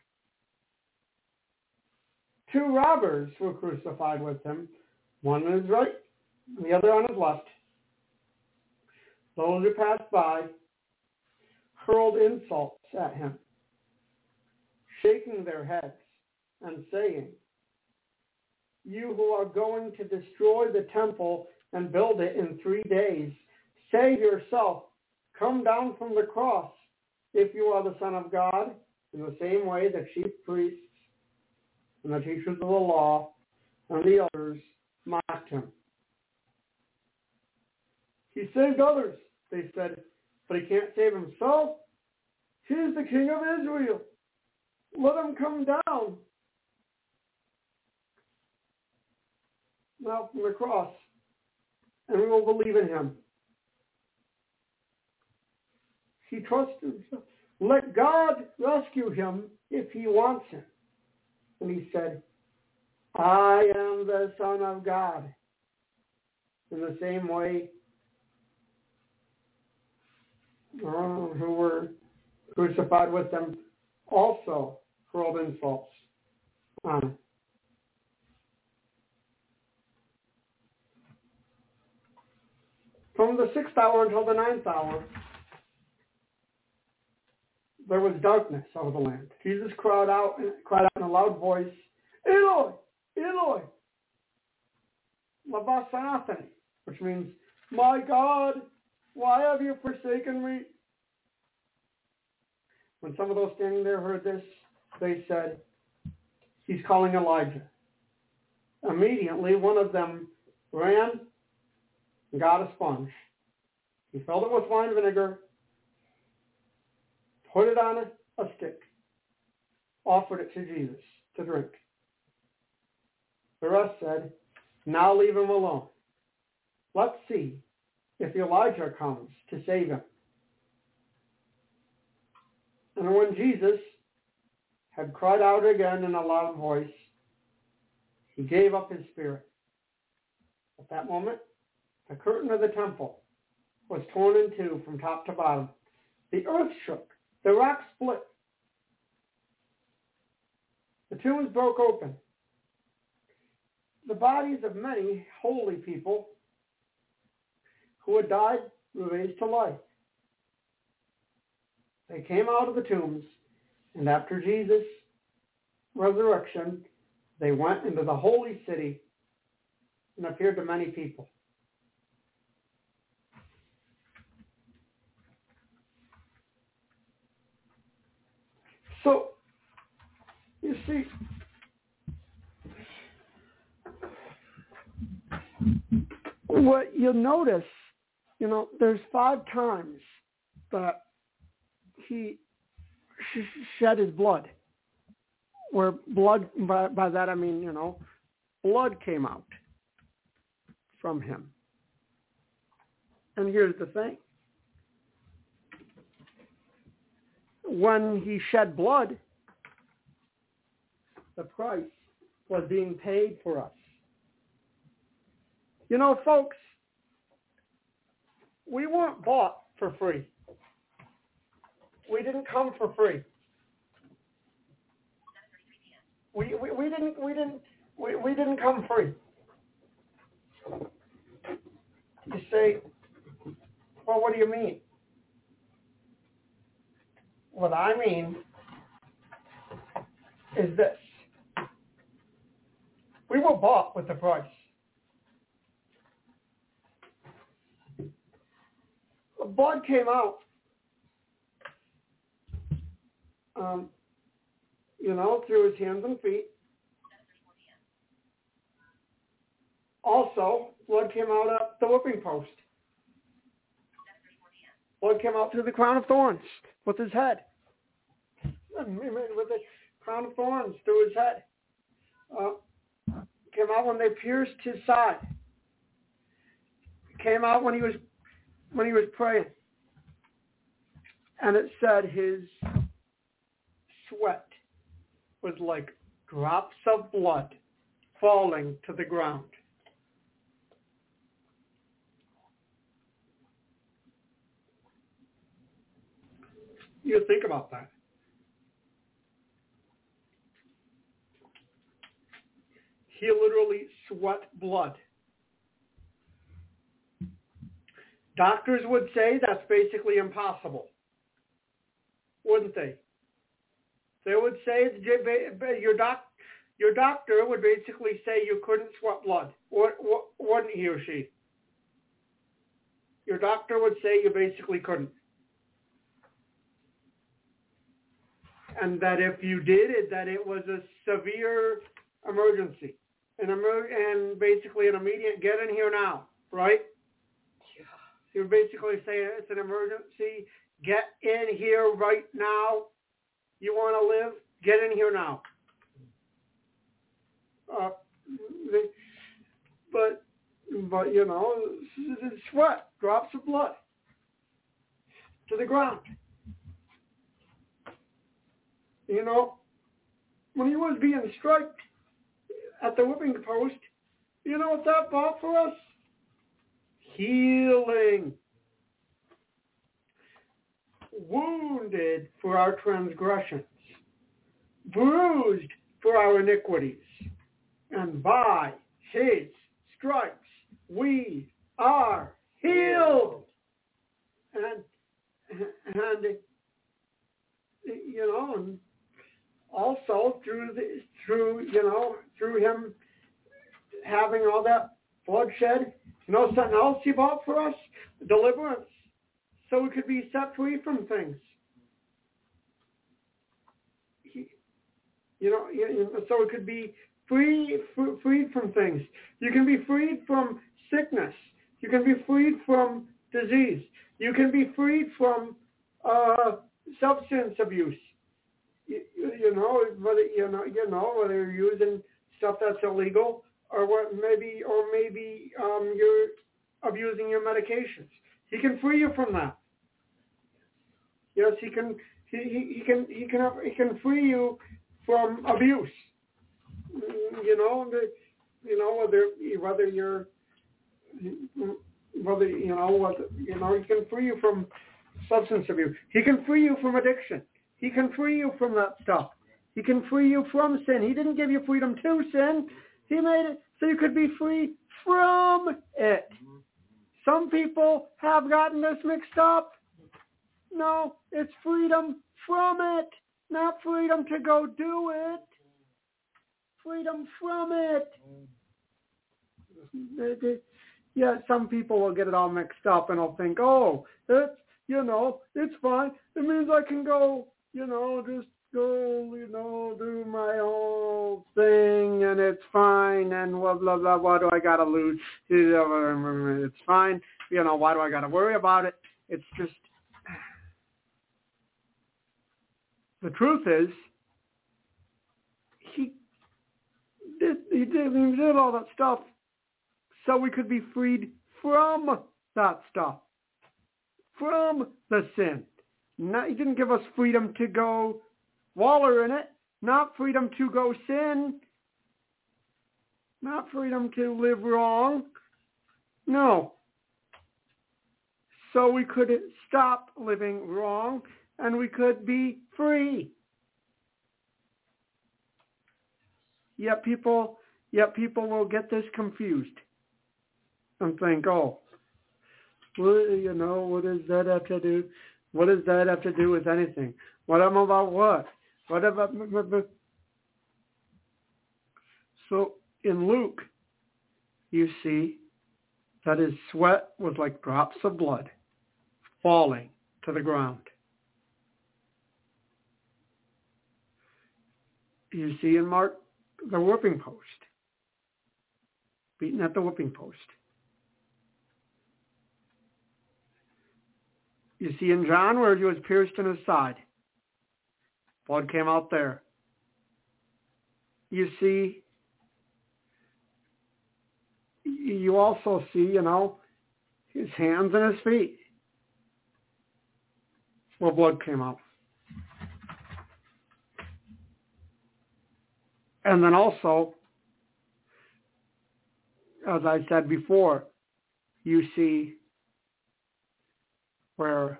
Two robbers were crucified with him, one on his right and the other on his left. Those who passed by hurled insults at him, shaking their heads and saying, "You who are going to destroy the temple and build it in three days, save yourself, come down from the cross if you are the Son of God." In the same way, the chief priests and the teachers of the law and the elders mocked him. "He saved others," they said, "but he can't save himself. He's the King of Israel. Let him come down now from the cross, and we will believe in him. He trusted himself. Let God rescue him if he wants him." And he said, "I am the Son of God." In the same way, uh, who were crucified with them also hurled insults on him. From the sixth hour until the ninth hour, there was darkness over the land. Jesus cried out, cried out in a loud voice, "Eloi, Eloi, lama sabachthani," which means, "My God, why have you forsaken me?" When some of those standing there heard this, they said, "He's calling Elijah." Immediately, one of them ran and got a sponge. He filled it with wine vinegar, put it on a, a stick, offered it to Jesus to drink. The rest said, "Now leave him alone. Let's see if Elijah comes to save him." And when Jesus had cried out again in a loud voice, he gave up his spirit. At that moment, the curtain of the temple was torn in two from top to bottom. The earth shook. The rock split. The tombs broke open. The bodies of many holy people who had died were raised to life. They came out of the tombs, and after Jesus' resurrection, they went into the holy city and appeared to many people. So, you see, what you'll notice, you know, there's five times that he shed his blood. Where blood, by, by that I mean, you know, blood came out from him. And here's the thing. When he shed blood, the price was being paid for us. You know, folks, we weren't bought for free. We didn't come for free. We we, we didn't we didn't we, we didn't come free. You say, well, what do you mean? What I mean is this. We were bought with the price. The blood came out, um, you know, through his hands and feet. Also, blood came out at the whipping post. Blood came out through the crown of thorns with his head. With the crown of thorns through his head. Uh, came out when they pierced his side. Came out when he was when he was praying. And it said his sweat was like drops of blood falling to the ground. You think about that. He literally sweat blood. Doctors would say that's basically impossible, wouldn't they? They would say your doc, your doctor would basically say you couldn't sweat blood, wouldn't he or she? Your doctor would say you basically couldn't. And that if you did it, that it was a severe emergency. An emer- and basically an immediate get in here now, right? Yeah. You're basically saying it's an emergency. Get in here right now. You want to live? Get in here now. Uh, but, but you know, it's sweat, drops of blood to the ground. You know, when he was being striped at the whipping post, you know what that brought for us? Healing. Wounded for our transgressions, bruised for our iniquities, and by his stripes we are healed. And, and you know, and also through the, through you know through him having all that bloodshed, you know something else he bought for us? Deliverance, so we could be set free from things. He, you know, so we could be free, freed from things. You can be freed from sickness. You can be freed from disease. You can be freed from uh, substance abuse. You, you know, whether you know, you know, whether you're using stuff that's illegal, or what maybe, or maybe um, you're abusing your medications. He can free you from that. Yes, he can. He, he, he can. He can. Have, he can free you from abuse. You know, the, you know whether whether you're whether you know whether you know he can free you from substance abuse. He can free you from addiction. He can free you from that stuff. He can free you from sin. He didn't give you freedom to sin. He made it so you could be free from it. Some people have gotten this mixed up. No, it's freedom from it, not freedom to go do it. Freedom from it. Yeah, some people will get it all mixed up and will think, oh, it's, you know, it's fine. It means I can go, you know, just go, you know, do my whole thing and it's fine and blah, blah, blah. Why do I got to lose? It's fine. You know, why do I got to worry about it? It's just, the truth is, he did, he did, he did all that stuff so we could be freed from that stuff, from the sin. Not, he didn't give us freedom to go waller in it, not freedom to go sin, not freedom to live wrong. No. So we could stop living wrong and we could be free. Yet people, yet people will get this confused and think, oh, well, you know, what does that have to do? What does that have to do with anything? What am about what? What about? So in Luke, you see that his sweat was like drops of blood falling to the ground. You see in Mark, the whipping post, beaten at the whipping post. You see in John where he was pierced in his side. Blood came out there. You see, you also see, you know, his hands and his feet where blood came out. And then also, as I said before, you see where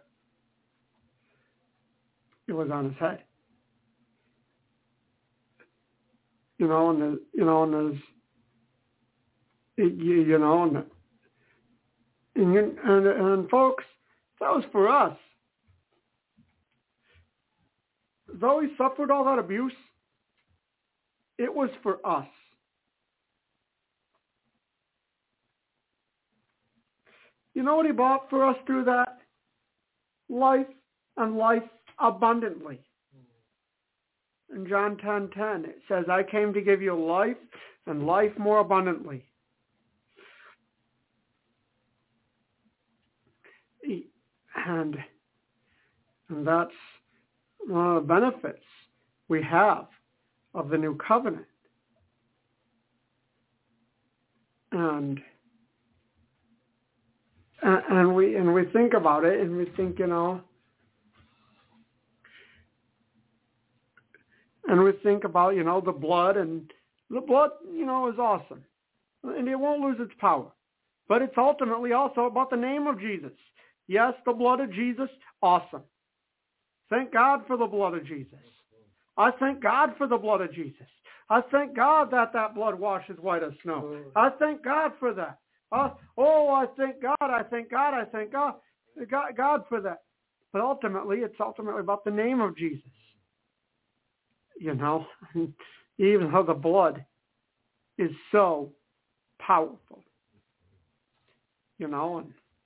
it was on his head. You know, and the, you know, and there's, you, you know, and, and, and, and folks, that was for us. Though he suffered all that abuse, it was for us. You know what he bought for us through that? Life and life abundantly. In John ten ten, it says, I came to give you life and life more abundantly. And, and that's one of the benefits we have of the new covenant. And and we and we think about it and we think, you know, and we think about, you know, the blood, and the blood, you know, is awesome. And it won't lose its power. But it's ultimately also about the name of Jesus. Yes, the blood of Jesus, awesome. Thank God for the blood of Jesus. I thank God for the blood of Jesus. I thank God that that blood washes white as snow. I thank God for that. Uh, oh, I thank God, I thank God, I thank God, God, God for that. But ultimately, it's ultimately about the name of Jesus. You know, even though the blood is so powerful. You know,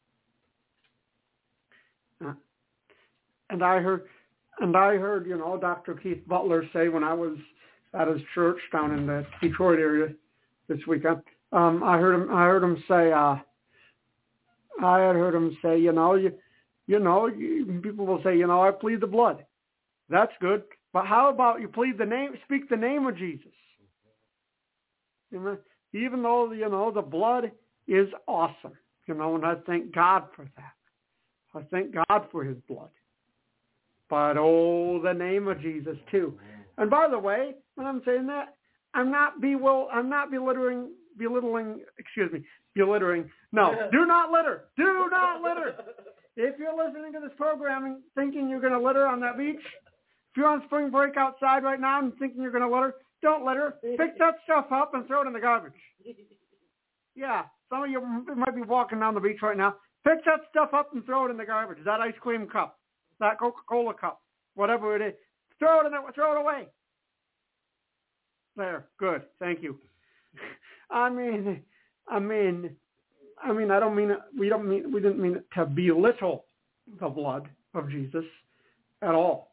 and, uh, and I heard, and I heard, you know, Doctor Keith Butler say when I was at his church down in the Detroit area this weekend, um, I heard him, I heard him say, uh, I had heard him say, you know, you, you know, you, people will say, you know, I plead the blood. That's good. But how about you plead the name, speak the name of Jesus? You know, even though, you know, the blood is awesome, you know, and I thank God for that. I thank God for his blood. But, oh, the name of Jesus, too. And by the way, when I'm saying that, I'm not bewil- I'm not belittling, belittling, excuse me, belittling. No, do not litter. Do not litter. If you're listening to this programming thinking you're going to litter on that beach, if you're on spring break outside right now and thinking you're going to litter, don't litter. Pick that stuff up and throw it in the garbage. Yeah, some of you might be walking down the beach right now. Pick that stuff up and throw it in the garbage. That ice cream cup, that Coca-Cola cup, whatever it is. Throw it in there, throw it away. There, good, thank you. I mean, I mean, I mean, I don't mean it, we don't mean we didn't mean it to belittle the blood of Jesus at all.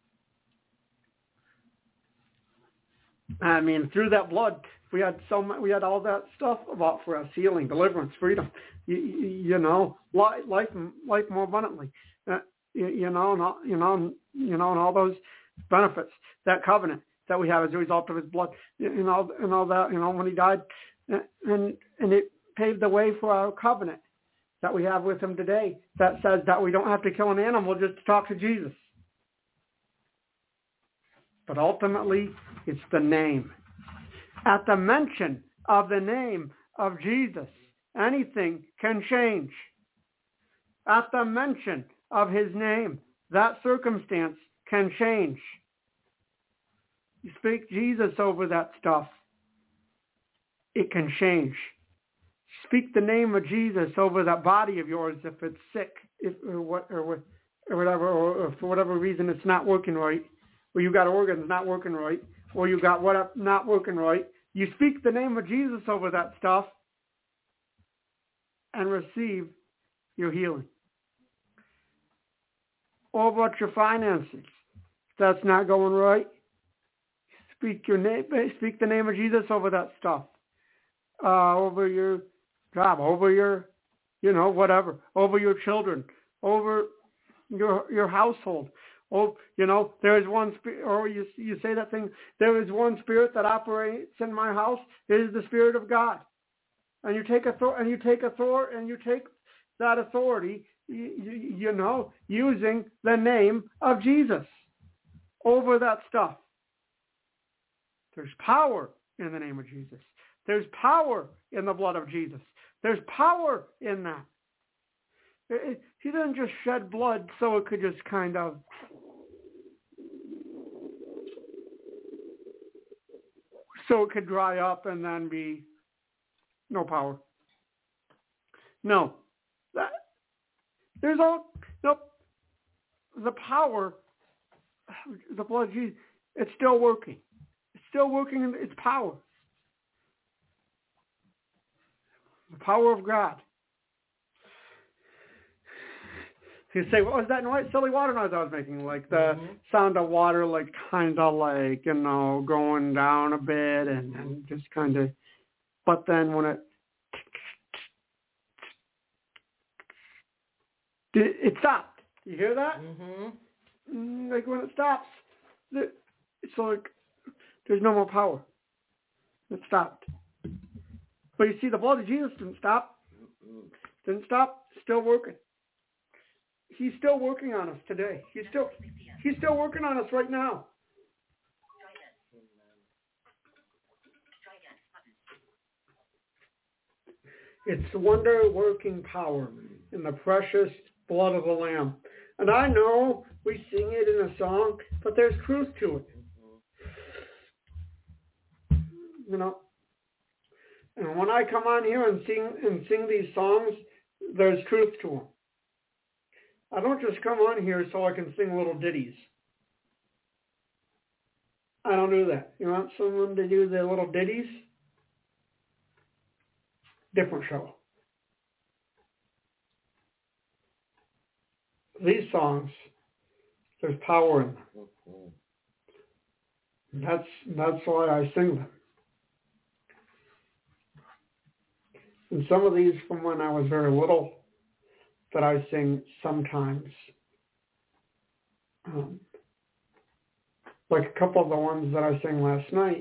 I mean, through that blood, we had so much, we had all that stuff about for us: healing, deliverance, freedom. You, you, you know, life, life, life more abundantly. Uh, you, you know, and all, you know, and, you know, and all those, benefits, that covenant that we have as a result of his blood, and all, and all that, you know, when he died, and, and it paved the way for our covenant that we have with him today that says that we don't have to kill an animal just to talk to Jesus. But ultimately, it's the name. At the mention of the name of Jesus, anything can change. At the mention of his name, that circumstance can change. You speak Jesus over that stuff, it can change. Speak the name of Jesus over that body of yours if it's sick, if or what or, or whatever, or, or for whatever reason it's not working right, or you got organs not working right, or you got what not working right. You speak the name of Jesus over that stuff and receive your healing. Or about your finances, if that's not going right, speak your name. Speak the name of Jesus over that stuff, uh, over your job, over your, you know, whatever, over your children, over your your household. Oh, you know, there is one spirit, or you you say that thing. There is one spirit that operates in my house. It is the Spirit of God, and you take author and you take author and you take that authority. You, you, you know, using the name of Jesus over that stuff. There's power in the name of Jesus. There's power in the blood of Jesus. There's power in that. It, it, he didn't just shed blood so it could just kind of so it could dry up and then be no power. No. That, there's all, nope. The power, the blood of Jesus, it's still working. It's still working in its power. The power of God. You say, what was that noise? Silly water noise I was making. Like the mm-hmm. sound of water, like kind of like, you know, going down a bit and, and just kind of, but then when it, it stopped. You hear that? Mm-hmm. Like when it stops, it's like there's no more power. It stopped. But you see, the blood of Jesus didn't stop. Didn't stop. Still working. He's still working on us today. He's still he's still working on us right now. It's wonder-working power in the precious blood of the Lamb. And I know we sing it in a song, but there's truth to it. You know, and when I come on here and sing and sing these songs, there's truth to them. I don't just come on here so I can sing little ditties. I don't do that. You want someone to do the little ditties? Different show. These songs, there's power in them. That's that's why I sing them. And some of these from when I was very little that I sing sometimes. Um, like a couple of the ones that I sang last night.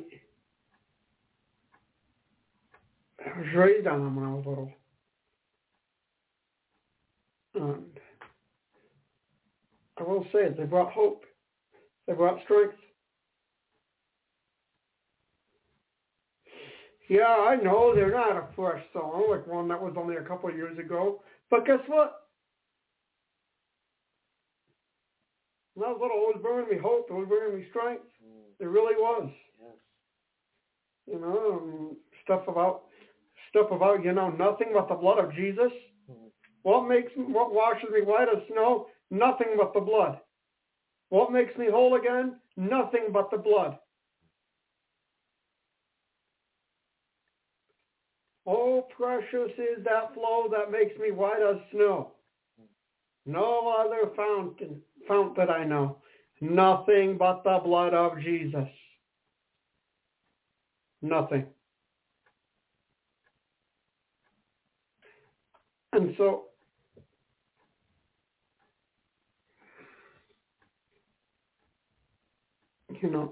I was raised on them when I was little. And I will say it, they brought hope. They brought strength. Yeah, I know they're not a fresh song, like one that was only a couple of years ago. But guess what? When I was little, it was bringing me hope. It was bringing me strength. It really was. Yes. You know, um, stuff about stuff about you know nothing but the blood of Jesus. Mm-hmm. What makes what washes me white as snow? Nothing but the blood. What makes me whole again? Nothing but the blood. Oh, precious is that flow that makes me white as snow. No other fountain, fount that I know. Nothing but the blood of Jesus. Nothing. And so, you know,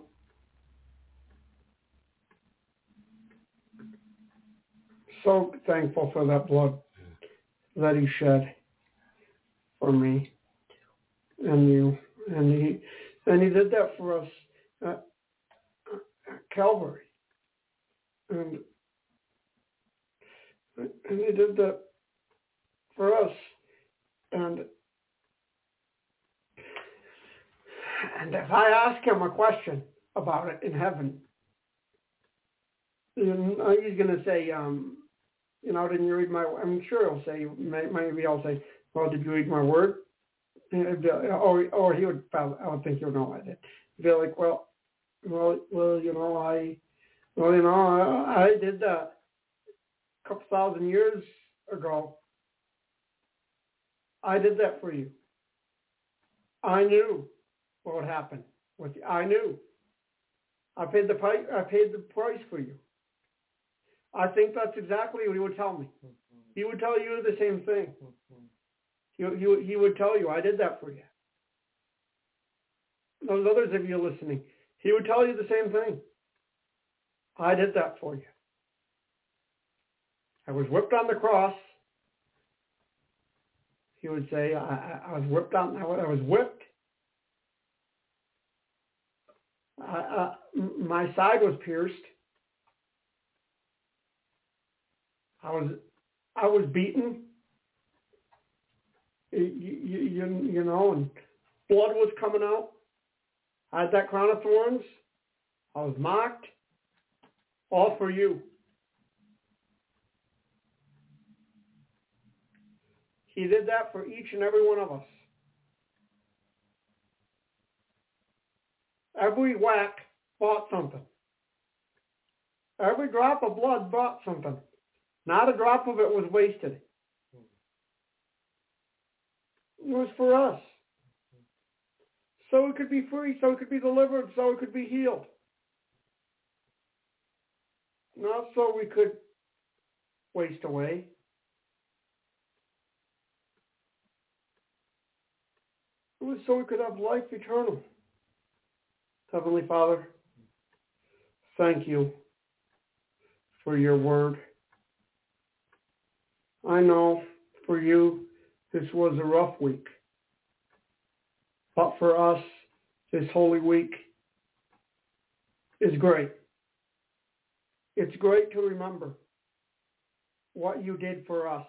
so thankful for that blood that he shed for me and you. And he, and he did that for us at, at Calvary. And, and he did that for us. And, and if I ask him a question about it in heaven, you know, he's going to say, um, you know, didn't you read my, I'm sure he'll say, maybe I'll say, well, did you read my word? Or, or he would probably, I would think he'll know I did. He'd be like, well, well, well, you know, I, well, you know, I, I did that a couple thousand years ago. I did that for you. I knew what would happen with you. I knew. I paid the price. I paid the price for you. I think that's exactly what he would tell me. He would tell you the same thing. He, he, he would tell you, I did that for you. Those others of you listening, he would tell you the same thing. I did that for you. I was whipped on the cross. He would say, I, I was whipped on, I was whipped. I, I, my side was pierced. I was, I was beaten. You, you, you know, and blood was coming out. I had that crown of thorns. I was mocked. All for you. He did that for each and every one of us. Every whack bought something. Every drop of blood bought something. Not a drop of it was wasted. It was for us. So it could be free, so it could be delivered, so it could be healed. Not so we could waste away. It was so we could have life eternal. Heavenly Father, thank you for your word. I know for you this was a rough week. But for us, this Holy Week is great. It's great to remember what you did for us.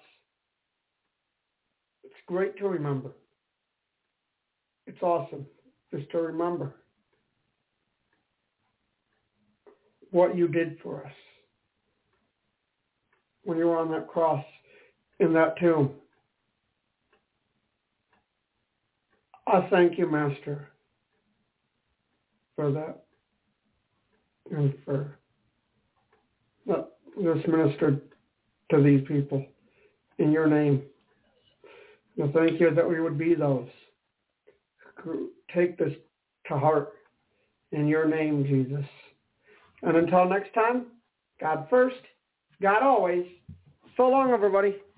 It's great to remember. It's awesome just to remember what you did for us when you were on that cross in that tomb. I thank you, Master, for that and for that this ministered to these people in your name. And thank you that we would be those who take this to heart in your name, Jesus. And until next time, God first, God always. So long, everybody.